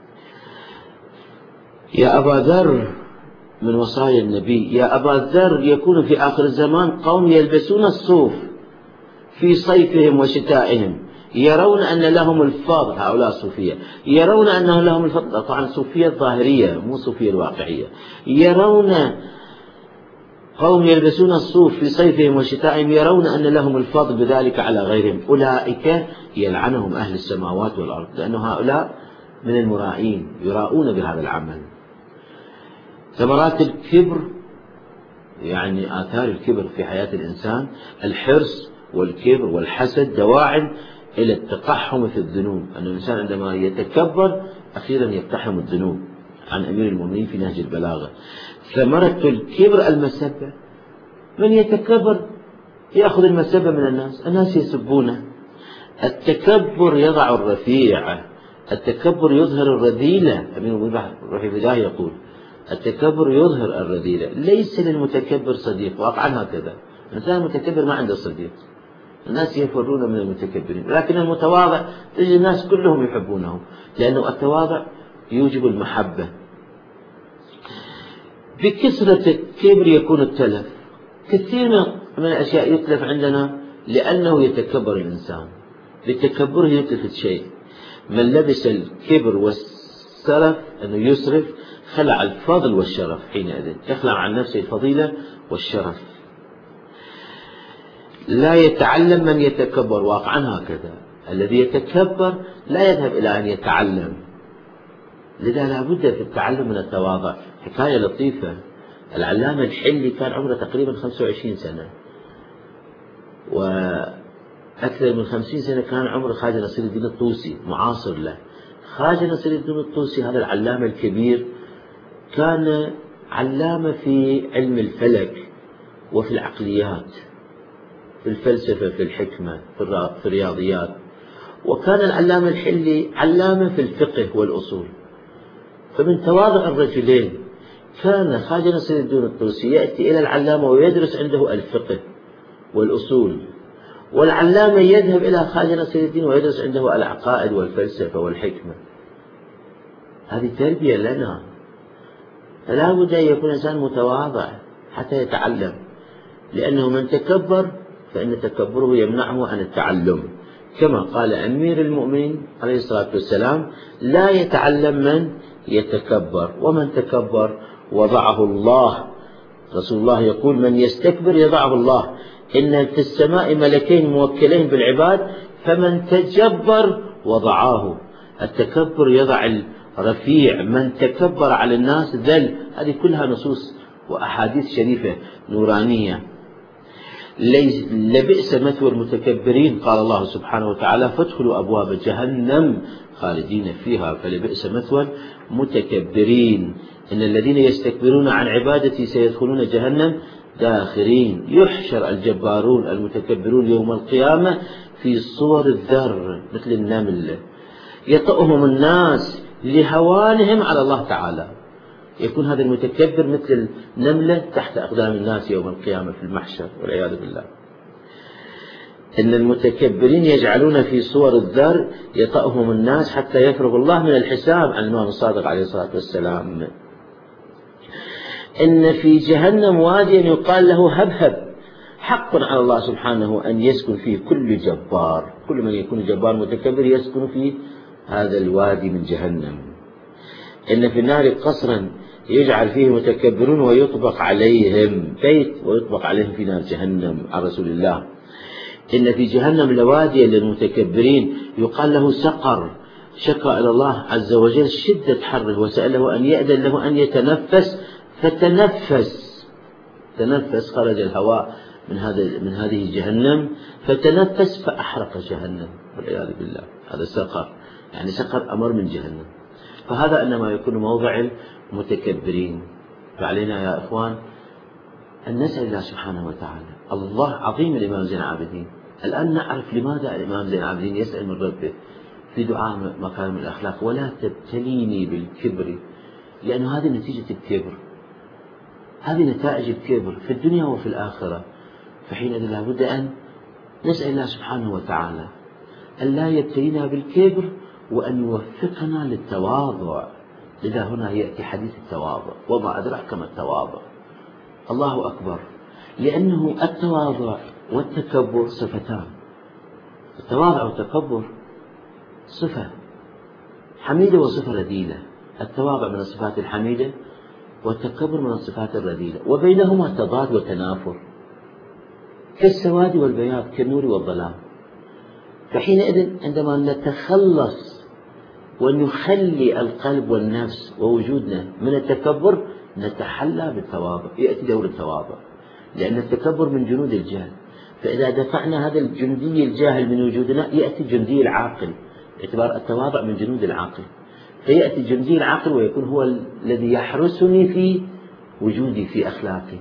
يا أبا ذر، من وصايا النبي: يا أبا ذر، يكون في آخر الزمان قوم يلبسون الصوف في صيفهم وشتائهم، يرون أن لهم الفضل، هؤلاء الصوفية، يرون أنه لهم الفضل، طبعا الصوفية الظاهرية مو الصوفية الواقعية، يرون قوم يلبسون الصوف في صيفهم وشتائهم يرون أن لهم الفضل بذلك على غيرهم، أولئك يلعنهم أهل السماوات والأرض، لأن هؤلاء من المرائين يراؤون بهذا العمل. ثمرات الكبر، يعني آثار الكبر في حياة الإنسان: الحرص والكبر والحسد دواع إلى التقحم في الذنوب، أن الإنسان عندما يتكبر أخيرا يقتحم الذنوب، عن أمير المؤمنين في نهج البلاغة. ثمرة الكبر المسبة، من يتكبر يأخذ المسبة من الناس، الناس يسبونه. التكبر يضع الرفيع، التكبر يظهر الرذيلة. أمير المؤمنين روحي بداه يقول: التكبر يظهر الرذيلة، ليس للمتكبر صديق. واقعا هكذا، الإنسان المتكبر ما عنده صديق، الناس يفرون من المتكبرين، لكن المتواضع تجد الناس كلهم يحبونه، لأنه التواضع يوجب المحبة. بكثرة الكبر يكون التلف، كثير من الأشياء يتلف عندنا لأنه يتكبر الإنسان، بالتكبر يتلف شيء. من لبس الكبر والسرف أنه يسرف خلع الفضل والشرف، حينئذ يخلع عن نفسه الفضيلة والشرف. لا يتعلم من يتكبر، واقعا هكذا، الذي يتكبر لا يذهب إلى أن يتعلم، لذا لا بد في التعلم من التواضع. حكاية لطيفة، العلامة الحلي كان عمره تقريبا خمسة وعشرين سنة، وأكثر من خمسين سنة كان عمر خواجة نصير الدين الطوسي معاصر له. خواجة نصير الدين الطوسي هذا العلامة الكبير كان علامة في علم الفلك وفي العقليات، في الفلسفة، في الحكمة، في الرياضيات. وكان العلامة الحلي علامة في الفقه والأصول. فمن تواضع الرجلين كان خواجة نصير الدين الطوسي يأتي إلى العلامة ويدرس عنده الفقه والأصول، والعلامة يذهب إلى خواجة نصير الدين ويدرس عنده العقائد والفلسفة والحكمة. هذه تربية لنا، فلا بد أن يكون الإنسان متواضع حتى يتعلم، لأنه من تكبر فإن تكبره يمنعه عن التعلم، كما قال أمير المؤمنين عليه الصلاة والسلام: لا يتعلم من يتكبر، ومن تكبر وضعه الله. رسول الله يقول: من يستكبر يضعه الله، إن في السماء ملكين موكلين بالعباد، فمن تجبر وضعاه. التكبر يضع الرفيع، من تكبر على الناس ذل. هذه كلها نصوص وأحاديث شريفة نورانية. لبئس مثوى المتكبرين، قال الله سبحانه وتعالى: فادخلوا أبواب جهنم خالدين فيها، فلبئس مثوى المتكبرين. إن الذين يستكبرون عن عبادتي سيدخلون جهنم داخرين. يحشر الجبارون المتكبرون يوم القيامة في صور الذر مثل النمل، يطأهم الناس لهوانهم على الله تعالى. يكون هذا المتكبر مثل النملة تحت أقدام الناس يوم القيامة في المحشر، والعياذ بالله. إن المتكبرين يجعلون في صور الذر يطأهم الناس حتى يفرغ الله من الحساب، عن الإمام الصادق عليه الصلاة والسلام. إن في جهنم واديا يقال له هبهب، حق على الله سبحانه أن يسكن فيه كل جبار، كل من يكون جبار متكبر يسكن في هذا الوادي من جهنم. إن في النار قصرا يجعل فيه متكبرون ويطبق عليهم، بيت ويطبق عليهم في نار جهنم، عن رسول الله. إن في جهنم لواديا للمتكبرين يقال له سقر، شكى إلى الله عز وجل شدة حره وسأله أن يأذن له أن يتنفس، فتنفس تنفس خرج الهواء من هذا من هذه جهنم، فتنفس فأحرق جهنم، والعياذ بالله. هذا سقر، يعني سقر أمر من جهنم. فهذا إنما يكون موضع المتكبرين. فعلينا يا إخوان أن نسأل الله سبحانه وتعالى. الله عظيم الإمام زين العابدين. الآن نعرف لماذا الإمام زين العابدين يسأل من ربه في دعاء مكارم الأخلاق: ولا تبتليني بالكبر، لأن هذه نتيجة الكبر، هذه نتائج الكبر في الدنيا وفي الآخرة. فحينئذ لا بد أن نسأل الله سبحانه وتعالى أن لا يبتلينا بالكبر، وأن يوفقنا للتواضع. لذا هنا يأتي حديث التواضع، وما أدراك ما التواضع. الله أكبر، لأنه التواضع والتكبر صفتان. التواضع والتكبر صفة حميدة وصفة رذيلة. التواضع من الصفات الحميدة، والتكبر من الصفات الرذيلة، وبينهما تضاد وتنافر كالسواد والبياض، كالنور والظلام. فحينئذ عندما نتخلص ونخلي القلب والنفس ووجودنا من التكبر نتحلى بالتواضع، يأتي دور التواضع، لأن التكبر من جنود الجهل. فإذا دفعنا هذا الجندي الجاهل من وجودنا يأتي الجندي العاقل، باعتبار التواضع من جنود العاقل. فيأتي الجندي العاقل ويكون هو الذي يحرسني في وجودي، في أخلاقي.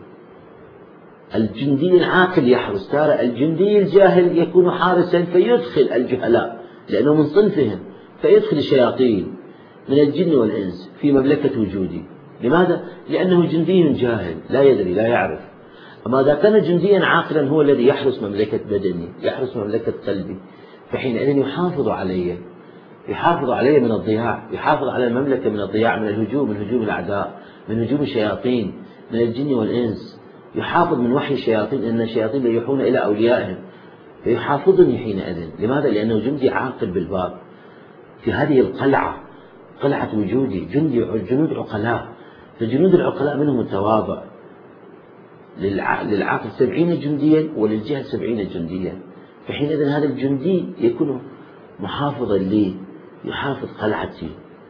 الجندي العاقل يحرس، ترى الجندي الجاهل يكون حارسا فيدخل الجهلاء لأنه من صنفهم، فيدخل الشياطين من الجن والإنس في مملكة وجودي. لماذا؟ لأنه جندي جاهل لا يدري لا يعرف. أما إذا كان جنديا عاقلا هو الذي يحرس مملكة بدني، يحرس مملكة قلبي، فحينئذ يحافظ علي، يحافظ علي من الضياع، يحافظ على المملكة من الضياع، من الهجوم، من هجوم الأعداء، من هجوم الشياطين، من الجن والإنس. يحافظ من وحي الشياطين، إن الشياطين يوحون إلى أوليائهم، فيحافظني حينئذ. لماذا؟ لأنه جندي عاقل بالباب في هذه القلعة، قلعة وجودي، جندي جنود عقلاء، فجنود العقلاء منهم التواضع. للعاقل سبعين جنديا وللجهل سبعين جنديا، فحينئذ هذا الجندي يكون محافظا لي، يحافظ قلعتي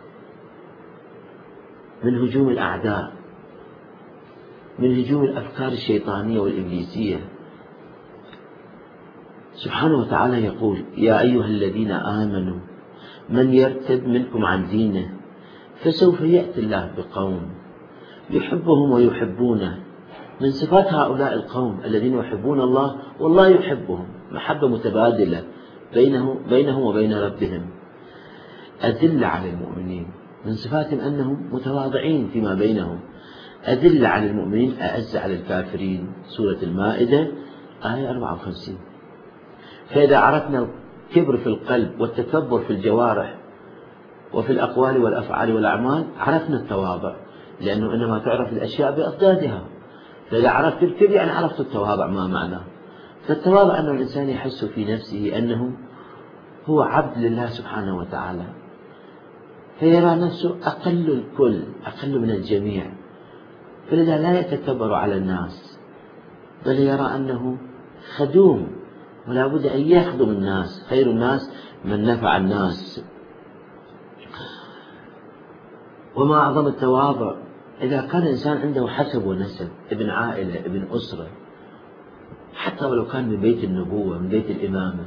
من هجوم الأعداء، من هجوم الأفكار الشيطانية والإبليسية. سبحانه وتعالى يقول: يا أيها الذين آمنوا من يرتد منكم عن دينه فسوف يأتي الله بقوم يحبهم ويحبونه. من صفات هؤلاء القوم الذين يحبون الله والله يحبهم، محبة متبادلة بينه بينهم وبين ربهم. أذل على المؤمنين، من صفاتهم أنهم متواضعين فيما بينهم. أذل على المؤمنين أعز على الكافرين. سورة المائدة آية أربعة وخمسين. فإذا عرفنا الكبر في القلب والتكبر في الجوارح وفي الأقوال والأفعال والأعمال، عرفنا التواضع، لأنه إنما تعرف الأشياء بأضدادها. فإذا عرفت الكبر يعني عرفت التواضع ما معناه. فالتواضع أن الإنسان يحس في نفسه أنه هو عبد لله سبحانه وتعالى، فيرى نفسه أقل الكل، أقل من الجميع، فلذا لا يتكبر على الناس، بل يرى أنه خدوم ولا بد أن يخدم الناس. خير الناس من نفع الناس. وما أعظم التواضع إذا كان الإنسان عنده حسب ونسب، ابن عائلة، ابن أسرة، حتى ولو كان من بيت النبوة، من بيت الإمامة،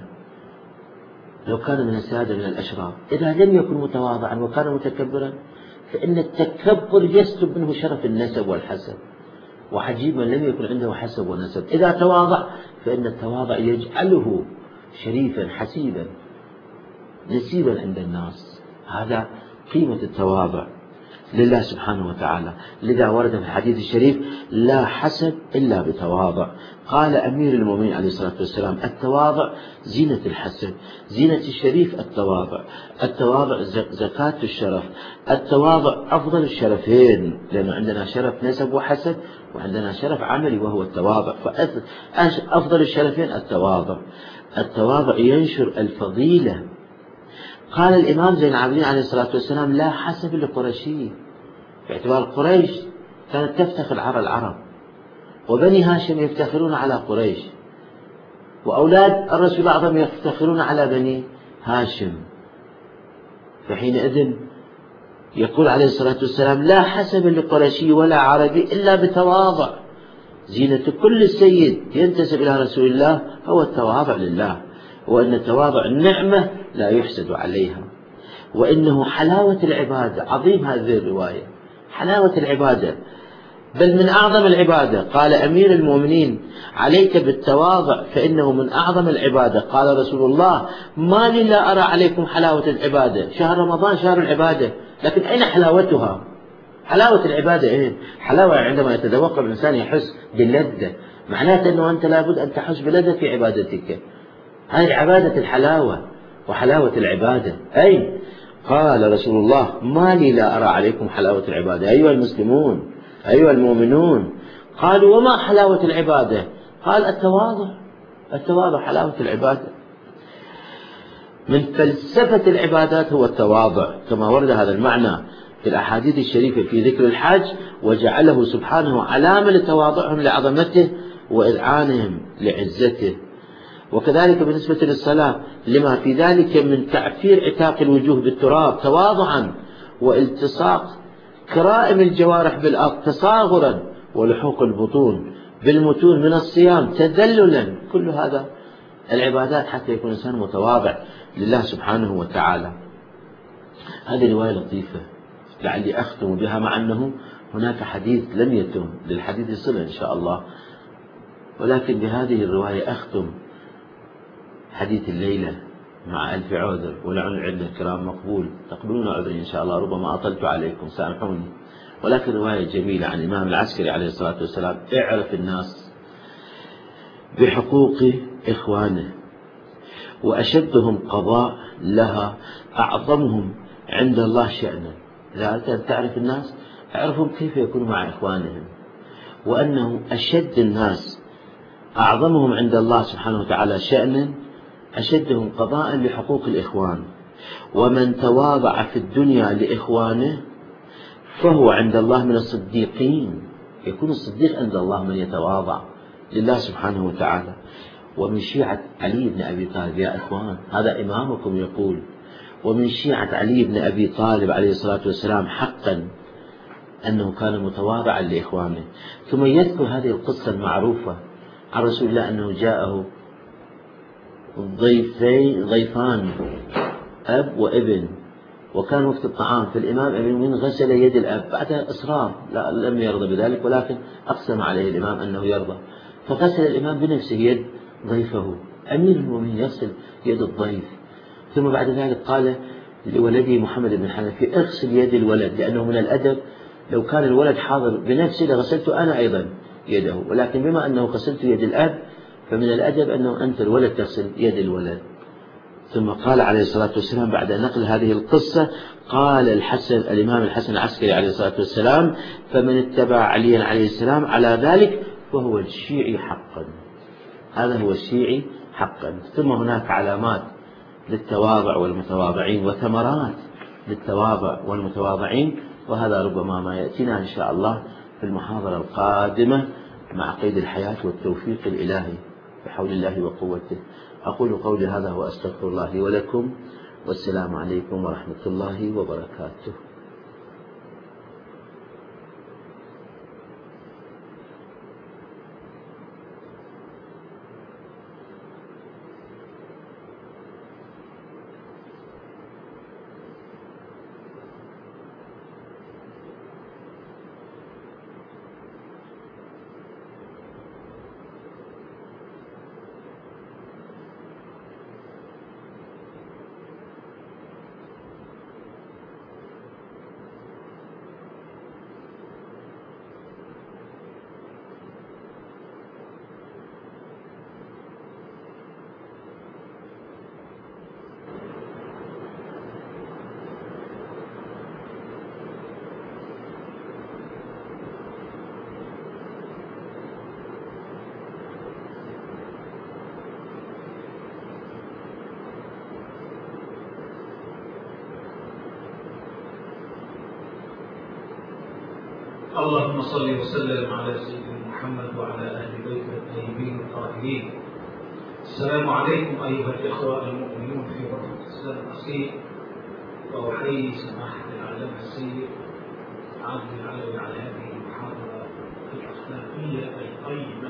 لو كان من السادة من الأشراف، إذا لم يكن متواضعا وكان متكبرا فإن التكبر يسلب منه شرف النسب والحسب. وعجيب من لم يكن عنده حسب ونسب، إذا تواضع فإن التواضع يجعله شريفا حسيبا نسيبا عند الناس. هذا قيمة التواضع لله سبحانه وتعالى. لذا ورد في الحديث الشريف: لا حسد إلا بتواضع. قال أمير المؤمنين عليه الصلاة والسلام: التواضع زينة الحسد، زينة الشريف التواضع، التواضع زكاة الشرف، التواضع أفضل الشرفين، لأن عندنا شرف نسب وحسد وعندنا شرف عملي وهو التواضع، فأفضل الشرفين التواضع. التواضع ينشر الفضيلة. قال الإمام زين العابدين عليه الصلاة والسلام: لا حسب لقرشي، باعتبار قريش كانت تفتخر على العرب، وبني هاشم يفتخرون على قريش، وأولاد الرسول بعضهم يفتخرون على بني هاشم. فحينئذ يقول عليه الصلاة والسلام: لا حسب لقرشي ولا عربي إلا بتواضع. زينة كل السيد ينتسب إلى رسول الله هو التواضع لله، وأن التواضع النعمة لا يحسد عليها، وإنه حلاوة العبادة. عظيم هذه الرواية، حلاوة العبادة، بل من أعظم العبادة. قال أمير المؤمنين: عليك بالتواضع فإنه من أعظم العبادة. قال رسول الله: ما لي لا أرى عليكم حلاوة العبادة. شهر رمضان شهر العبادة، لكن أين حلاوتها؟ حلاوة العبادة إيه؟ حلاوة عندما يتذوق الإنسان يحس باللذة، معناته أنه أنت لابد أن تحس بلذة في عبادتك. هذه عبادة الحلاوة وحلاوة العبادة. أين؟ قال رسول الله: ما لي لا أرى عليكم حلاوة العبادة أيها المسلمون أيها المؤمنون. قالوا: وما حلاوة العبادة؟ قال: التواضع. التواضع حلاوة العبادة. من فلسفة العبادات هو التواضع، كما ورد هذا المعنى في الأحاديث الشريفة في ذكر الحج: وجعله سبحانه علامة لتواضعهم لعظمته وإذعانهم لعزته. وكذلك بالنسبة للصلاة لما في ذلك من تعفير عتاق الوجوه بالتراب تواضعا، والتصاق كرائم الجوارح بالأرض تصاغرا، ولحوق البطون بالمتون من الصيام تذللا. كل هذا العبادات حتى يكون الإنسان متواضع لله سبحانه وتعالى. هذه رواية لطيفة لعلي أختم بها، مع أنه هناك حديث لم يتم للحديث صلة إن شاء الله، ولكن بهذه الرواية أختم حديث الليلة مع ألف عذر، ولعن العلة الكرام مقبول، تقبلون عذري إن شاء الله، ربما أطلت عليكم سامحوني. ولكن رواية جميلة عن الإمام العسكري عليه الصلاة والسلام: اعرف الناس بحقوق إخوانه، وأشدهم قضاء لها أعظمهم عند الله شأنا. إذا أردت أن تعرف الناس اعرفهم كيف يكونوا مع إخوانهم، وأنه أشد الناس أعظمهم عند الله سبحانه وتعالى شأنا أشدهم قضاء لحقوق الإخوان، ومن تواضع في الدنيا لإخوانه فهو عند الله من الصديقين. يكون الصديق عند الله من يتواضع لله سبحانه وتعالى. ومن شيعة علي بن أبي طالب يا إخوان، هذا إمامكم يقول، ومن شيعة علي بن أبي طالب عليه الصلاة والسلام حقا أنه كان متواضعا لإخوانه. ثم يذكر هذه القصة المعروفة عن رسول الله أنه جاءه ضيفين ضيفان أب وابن، وكان وقت الطعام، فالإمام أمير المؤمنين غسل يد الأب بعد إصرار، لا لم يرضى بذلك، ولكن أقسم عليه الإمام أنه يرضى، فغسل الإمام بنفسه يد ضيفه. أمير المؤمنين يغسل يد الضيف، ثم بعد ذلك قال لولده محمد بن حنفي اغسل يد الولد، لأنه من الأدب لو كان الولد حاضر بنفسه لغسلت أنا أيضا يده، ولكن بما أنه غسلت يد الأب فمن الأدب أنه أنت الولد تغسل يد الولد. ثم قال عليه الصلاة والسلام بعد نقل هذه القصة، قال الحسن الإمام الحسن العسكري عليه الصلاة والسلام: فمن اتبع عليا عليه السلام على ذلك فهو الشيعي حقا. هذا هو الشيعي حقا. ثم هناك علامات للتواضع والمتواضعين وثمرات للتواضع والمتواضعين، وهذا ربما ما يأتينا إن شاء الله في المحاضرة القادمة مع قيد الحياة والتوفيق الإلهي بحول الله وقوته. أقول قولي هذا وأستغفر الله لي ولكم، والسلام عليكم ورحمة الله وبركاته. اللهم صل وسلم على سيدنا محمد وعلى اهل بيته الطيبين الطاهرين. السلام عليكم ايها الاخوه المؤمنون في وطن الاسلام الاصيل، واحيي سماحه العالم السيد عبد العلوي على هذه المحاضره الاخلاقيه القيمه،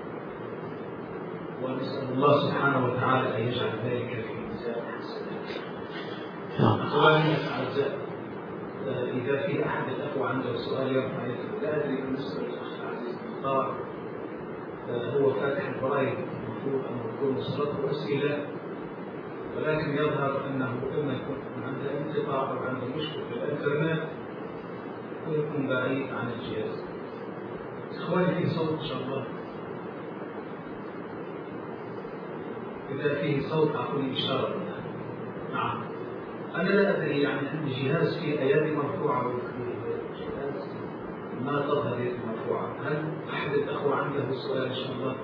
ونسال الله سبحانه وتعالى ان يجعل ذلك في ميزان حسناته. اخواني الاعزاء، إذا في أحد الأخوة عنده سؤال يرفع يده. لا أدري بالنسبة للأخ العزيز مختار، هو فاتح البرايد، المفروض أن تكون وصلته أسئلة، ولكن يظهر أنه إما يكون عنده انقطاع أو عنده مشكلة في الإنترنت ويكون بعيد عن الجهاز. إخواني في صوت إن شاء الله؟ إذا فيه صوت أعطوني إشارة. نعم. أنا لا أدري، يعني عندي جهاز فيه أيادي مرفوعة وجهاز ما تظهر يد مرفوعة. هل أحد الأخوة عنده سؤال إن شاء الله؟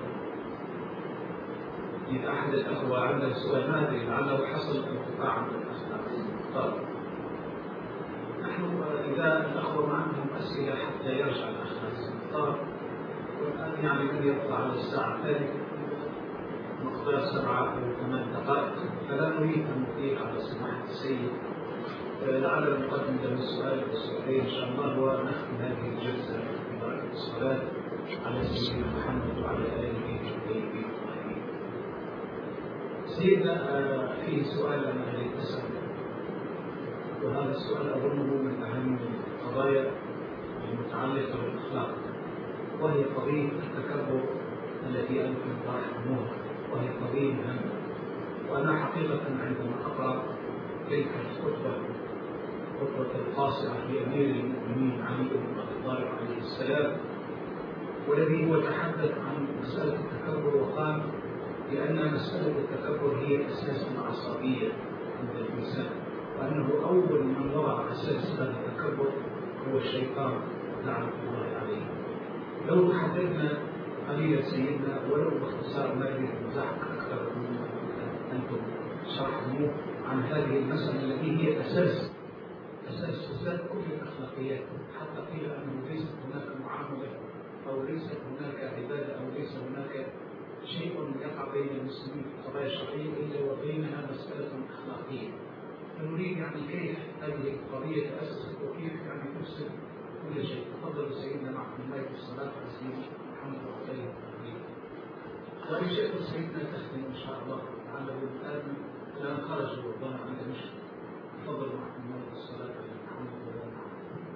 إذا أحد الأخوة عنده سؤال ما أدري، لعله حصل انقطاع عند الأخ العزيز المختار. نحن إذا الأخوة ما عندهم أسئلة حتى يرجع الأخ العزيز المختار، والآن يعني لم يطلع على الساعة الثالثة مقدار سبعة أو ثمان دقائق، فلا نريد أن نطيل على سماحة السيد. لعل نقدم له السؤال والسؤالين إن شاء الله، ونختم هذه الجلسة ببركة الصلاة على سيدنا محمد وعلى آله الطيبين الطاهرين. سيدنا فيه سؤال أنا أريد أسأله، وهذا السؤال أظنه من أهم القضايا المتعلقة بالأخلاق، وهي قضية التكبر التي أنتم طرحتموها، وهي قضية مهمة. وأنا حقيقة عندما أقرأ تلك الخطبة، خطبة القاصرة لأمير المؤمنين علي بن أبي طالب عليه السلام، والذي هو تحدث عن مسألة التكبر وقال بأن مسألة التكبر هي أساس العصبية عند الإنسان، وأنه أول من وضع أساس هذا التكبر هو الشيطان لعنة الله عليه. لو حددنا قضية سيدنا ولو باختصار مادي وزحك أكثر مما أنتم شرحتموه عن هذه المسألة التي هي أساس أساس أساس كل الأخلاقيات، حتى قيل أنه ليست هناك معاملة أو ليست هناك عبادة أو ليس هناك شيء يقع بين المسلمين في القضايا الشرعية إلا وبينها مسألة أخلاقية. فنريد يعني كيف هذه القضية تأسست وكيف يعني تفسد كل شيء. تفضل سيدنا معكم الله في الصلاة على سيدنا محمد وعليه وسلم. وإن شئت سيدنا تختم إن شاء الله لعله الآن الآن خرج ربما عن دمشق. تفضل معكم الله في الصلاة على محمد وعليه وسلم.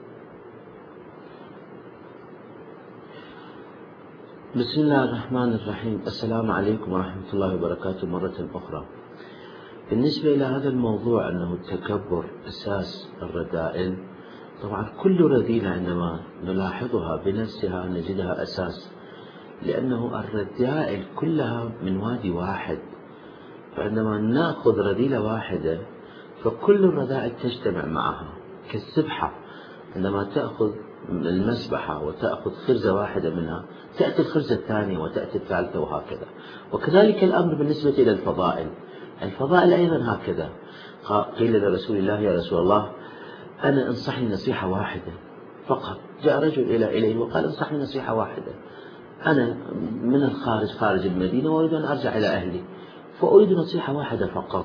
بسم الله الرحمن الرحيم. السلام عليكم ورحمة الله وبركاته مرة أخرى. بالنسبة إلى هذا الموضوع أنه التكبر أساس الرذائل، طبعا كل رذيلة عندما نلاحظها بنفسها نجدها أساس، لأنه الرذائل كلها من وادي واحد، فعندما نأخذ رذيلة واحدة فكل الرذائل تجتمع معها كالسبحة. عندما تأخذ المسبحة وتأخذ خرزة واحدة منها تأتي الخرزة الثانية وتأتي الثالثة وهكذا. وكذلك الأمر بالنسبة إلى الفضائل، الفضائل أيضا هكذا. قيل لرسول الله يا رسول الله أنا انصحني نصيحة واحدة فقط. جاء رجل إلى إليه وقال انصحني نصيحة واحدة، أنا من الخارج خارج المدينة وأريد أن أرجع إلى أهلي، فأريد نصيحة واحدة فقط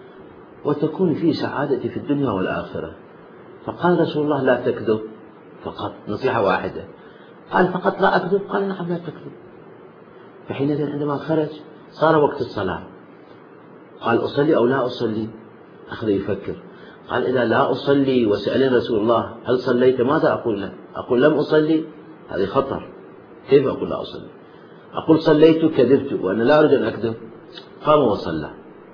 وتكون في سعادتي في الدنيا والآخرة. فقال رسول الله لا تكذب، فقط نصيحة واحدة. قال فقط لا أكذب؟ قال نعم لا تكذب. فحينئذ عندما خرج صار وقت الصلاة، قال أصلي أو لا أصلي؟ أخذ يفكر، قال إذا لا أصلي وسألني رسول الله هل صليت ماذا أقول له؟ أقول لم أصلي؟ هذه خطر، كيف أقول لا أصلي؟ أقول صليت كذبت وأنا لا أريد أن أكذب. قام وصلى.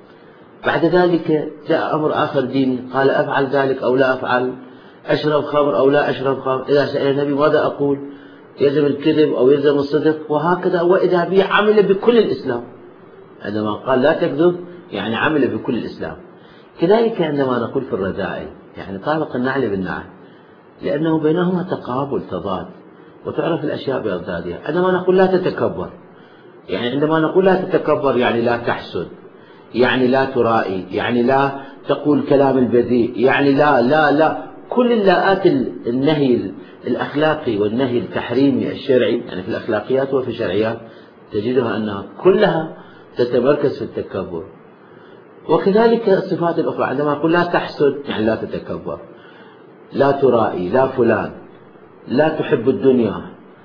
بعد ذلك جاء أمر آخر ديني، قال أفعل ذلك أو لا أفعل؟ أشرب خمر أو لا أشرب خمر؟ إذا سأل النبي ماذا أقول؟ يلزم الكذب أو يلزم الصدق؟ وهكذا. وإذا به عمل بكل الإسلام. عندما قال لا تكذب يعني عمل بكل الإسلام. كذلك عندما نقول في الرذائل يعني طابق النعل بالنعل، لأنه بينهما تقابل تضاد، وتعرف الأشياء بأضدادها. عندما نقول لا تتكبر، يعني عندما نقول لا تتكبر يعني لا تحسد، يعني لا ترائي، يعني لا تقول كلام البذيء، يعني لا لا لا كل اللاءات النهي الأخلاقي والنهي التحريمي الشرعي، يعني في الأخلاقيات وفي الشرعيات تجدها أنها كلها تتمركز في التكبر. وكذلك الصفات الأخرى، عندما أقول لا تحسد يعني لا تتكبر، لا ترائي، لا فلان، لا تحب الدنيا،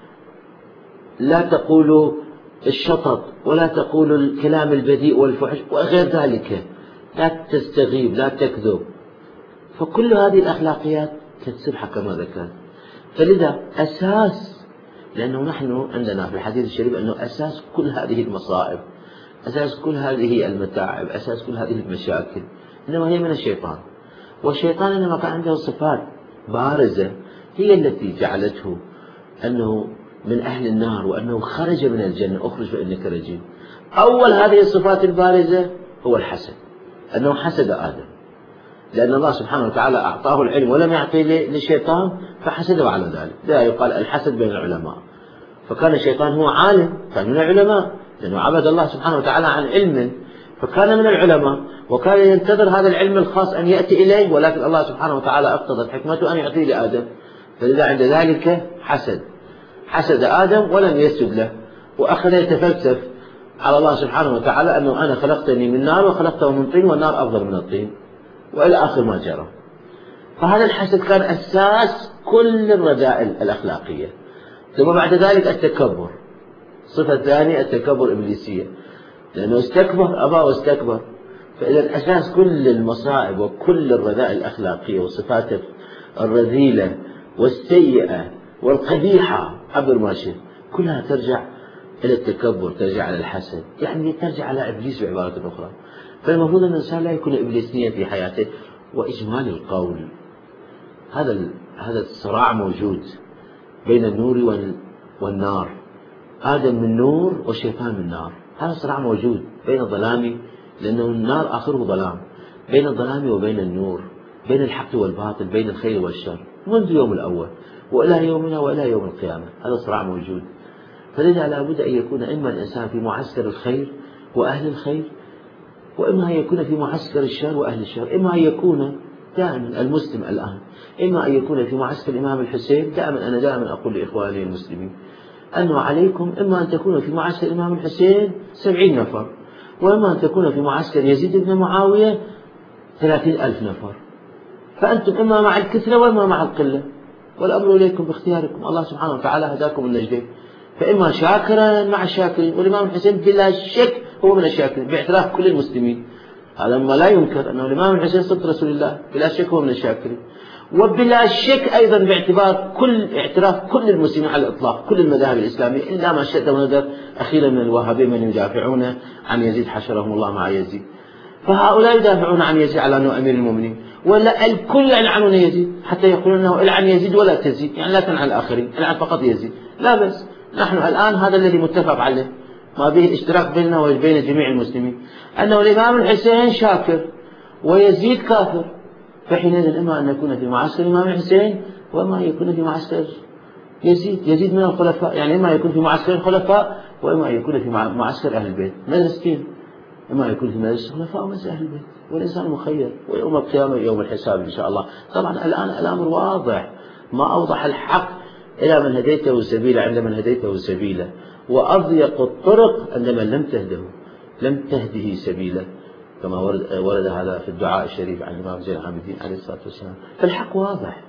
لا تقول الشطط، ولا تقول الكلام البذيء والفحش وغير ذلك، لا تستغيب، لا تكذب. فكل هذه الأخلاقيات كالسبحة كما ذكرت. فلذا أساس، لأنه نحن عندنا في الحديث الشريف أنه أساس كل هذه المصائب، أساس كل هذه المتاعب، أساس كل هذه المشاكل إنما هي من الشيطان. والشيطان إنما كان عنده صفات بارزة هي التي جعلته أنه من أهل النار، وأنه خرج من الجنة، أخرج فإنك رجيم. أول هذه الصفات البارزة هو الحسد، أنه حسد آدم، لأن الله سبحانه وتعالى أعطاه العلم ولم يعطي للشيطان فحسده على ذلك. لا يقال الحسد بين العلماء، فكان الشيطان هو عالم، كان من العلماء، لأنه عبد الله سبحانه وتعالى عن علم، فكان من العلماء وكان ينتظر هذا العلم الخاص أن يأتي إليه، ولكن الله سبحانه وتعالى اقتضت حكمته أن يعطيه لآدم. فلذا عند ذلك حسد، حسد آدم ولم يسجد له، وأخذ يتفلسف على الله سبحانه وتعالى أنه أنا خلقتني من نار وخلقته من طين والنار أفضل من الطين، وإلى آخر ما جرى. فهذا الحسد كان أساس كل الرذائل الأخلاقية. ثم بعد ذلك التكبر، صفة ثانية التكبر إبليسية، لأنه استكبر أبى واستكبر. فإذا أساس كل المصائب وكل الرذائل الأخلاقية والصفات الرذيلة والسيئة والقبيحة عبر ما شئت كلها ترجع إلى التكبر، ترجع إلى الحسد، يعني ترجع على إبليس بعبارة أخرى. فالمفروض أن الإنسان لا يكون إبليسيا في حياته. وإجمال القول، هذا هذا الصراع موجود بين النور والنار، آدم من نور والشيطان من نار. هذا الصراع موجود بين ظلامي، لأنه النار آخره ظلام، بين الظلام وبين النور، بين الحق والباطل، بين الخير والشر، منذ يوم الأول وإلى يومنا وإلى يوم القيامة، هذا صراع موجود. فلذا لا بد أن يكون إما الإنسان في معسكر الخير وأهل الخير، وإما أن يكون في معسكر الشر وأهل الشر. إما أن يكون دائما المسلم الآن إما أن يكون في معسكر الإمام الحسين. دائما أنا دائما أقول لإخواني المسلمين أنه عليكم إما أن تكونوا في معسكر الإمام الحسين سبعين نفر، وإما أن تكونوا في معسكر يزيد بن معاوية ثلاثين ألف نفر. فأنتم إما مع الكثرة وإما مع القلة، والأمر إليكم باختياركم. الله سبحانه وتعالى هداكم النجدين، فإما شاكرا مع الشاكرين. والإمام الحسين بلا شك هو من الشاكرين باعتراف كل المسلمين، هذا ما لا ينكر أنه الإمام الحسين صدق رسول الله، بلا شك هو من الشاكرين. وبلا شك أيضا باعتبار كل اعتراف كل المسلمين على الإطلاق، كل المذاهب الإسلامية إلا ما شئت ونذر أخيرا من الوهابيين من يدافعون عن يزيد حشرهم الله مع يزيد. فهؤلاء يدافعون عن يزيد على أنه أمير المؤمنين، ولا الكل يلعنون يزيد حتى يقولون أنه العن يزيد ولا تزيد، يعني لا تلعن الآخرين، العن فقط يزيد. لا بس نحن الآن هذا الذي متفق عليه، ما به اشتراك بيننا وبين جميع المسلمين، أنه الإمام الحسين شاكر ويزيد كافر. فحينئذ إما أن يكون في معسكر الإمام الحسين وإما أن يكون في معسكر يزيد. يزيد من الخلفاء، يعني إما يكون في معسكر الخلفاء وإما يكون في معسكر أهل البيت. مدرستين، إما يكون في مدرسة الخلفاء ومدرسة أهل البيت، والإنسان مخير. ويوم القيامة يوم الحساب إن شاء الله. طبعا الآن الأمر واضح، ما أوضح الحق إلى من هديته سبيلا عند من هديته سبيلا، وأضيق الطرق عند من لم تهده لم تهده سبيلا، كما ورد, ورد هذا في الدعاء الشريف عن الإمام زين العابدين عليه الصلاة والسلام. فالحق واضح،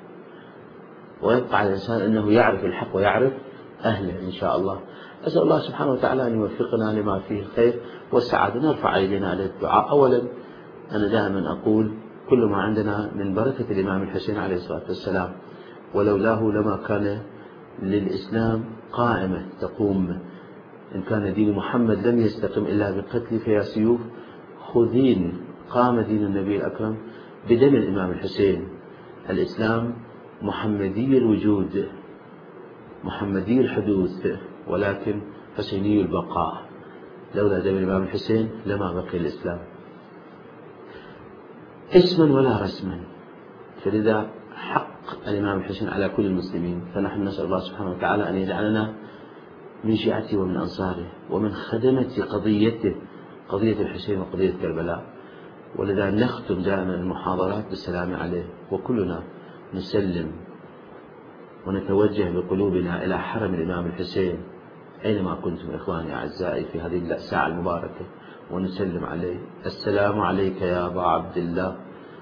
ويبقى على الإنسان أنه يعرف الحق ويعرف أهله إن شاء الله. أسأل الله سبحانه وتعالى أن يوفقنا لما فيه الخير والسعادة. نرفع أيدينا على الدعاء. أولا أنا دائما أقول كل ما عندنا من بركة الإمام الحسين عليه الصلاة والسلام، ولولاه لما كان للإسلام قائمة تقوم. إن كان دين محمد لم يستقم إلا بقتل فيا سيوف، خذين قام دين النبي الأكرم بدم الإمام الحسين. الإسلام محمدي الوجود محمدي الحدوث، ولكن حسيني البقاء. لولا دم الإمام الحسين لما بقي الإسلام اسما ولا رسما. فلذا حق الإمام الحسين على كل المسلمين. فنحن نسأل الله سبحانه وتعالى أن يجعلنا من شيعته ومن أنصاره ومن خدمة قضيته، قضية الحسين وقضية كربلاء. ولذا نختم دائما المحاضرات بالسلام عليه، وكلنا نسلم ونتوجه بقلوبنا إلى حرم الإمام الحسين أينما كنتم إخواني أعزائي في هذه الساعة المباركة، ونسلم عليه. السلام عليك يا أبا عبد الله،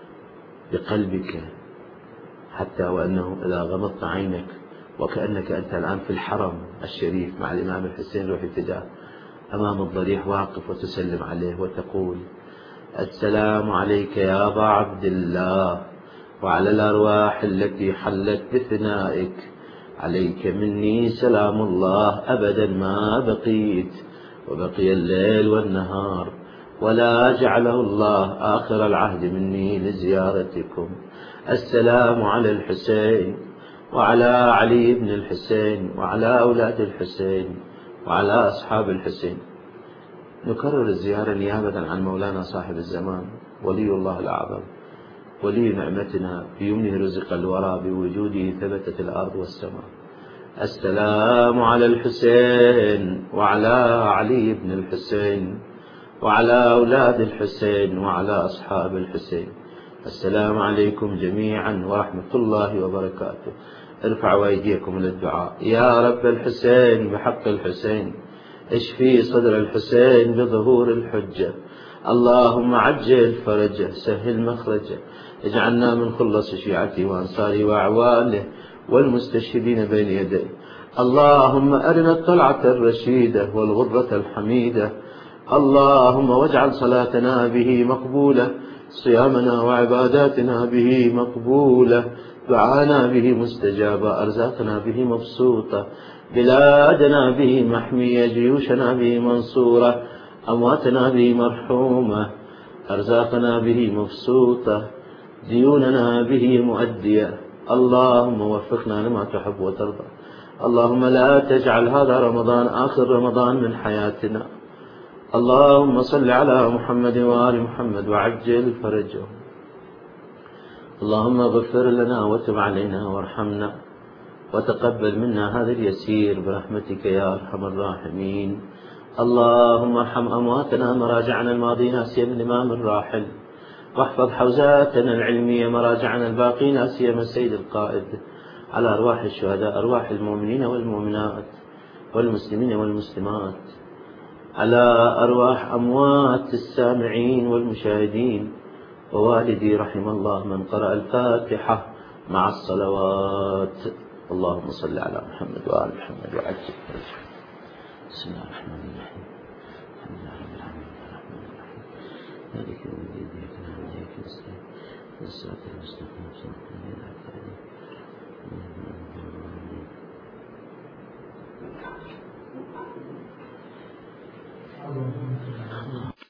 بقلبك حتى وأنه إذا غمضت عينك وكأنك أنت الآن في الحرم الشريف مع الإمام الحسين روح فداه أمام الضريح واقف، وتسلم عليه وتقول السلام عليك يا أبا عبد الله وعلى الأرواح التي حلت بثنائك، عليك مني سلام الله أبدا ما بقيت، وبقي الليل والنهار، ولا جعله الله آخر العهد مني لزيارتكم. السلام على الحسين وعلى علي بن الحسين وعلى أولاد الحسين وعلى أصحاب الحسين. نكرر الزيارة نيابة عن مولانا صاحب الزمان ولي الله الأعظم، ولي نعمتنا بيمنه رزق الورى، بوجوده ثبتت الأرض والسماء. السلام على الحسين وعلى علي بن الحسين وعلى أولاد الحسين وعلى أصحاب الحسين. السلام عليكم جميعا ورحمة الله وبركاته. ارفعوا أيديكم للدعاء. يا رب الحسين بحق الحسين اشفي صدر الحسين بظهور الحجة، اللهم عجل فرجه سهل مخرجه، اجعلنا من خلص شيعته وأنصاره وأعوانه والمستشهدين بين يديه. اللهم أرنا الطلعة الرشيدة والغرة الحميدة، اللهم واجعل صلاتنا به مقبولة، صيامنا وعباداتنا به مقبولة، دعانا به مستجابة، أرزاقنا به مبسوطة، بلادنا به محمية، جيوشنا به منصورة، أمواتنا به مرحومة، أرزاقنا به مبسوطة، ديوننا به مؤدية. اللهم وفقنا لما تحب وترضى. اللهم لا تجعل هذا رمضان آخر رمضان من حياتنا. اللهم صل على محمد وآل محمد وعجل فرجهم. اللهم اغفر لنا وتب علينا وارحمنا وتقبل منا هذا اليسير برحمتك يا أرحم الراحمين. اللهم ارحم أمواتنا مراجعنا الماضين لا سيما الإمام الراحل، واحفظ حوزاتنا العلمية مراجعنا الباقين لا سيما السيد القائد، على أرواح الشهداء أرواح المؤمنين والمؤمنات والمسلمين والمسلمات، على أرواح أموات السامعين والمشاهدين، ووالدي رحم الله من قرأ الفاتحة مع الصلوات. اللهم صل على محمد وآل محمد وعجل. بسم الله الرحمن الرحيم. الحمد لله رب العالمين الرحمن الرحيم مالك يوم الدين إياك نعبد وإياك نستعين اهدنا الصراط المستقيم صراط الذين أنعمت عليهم.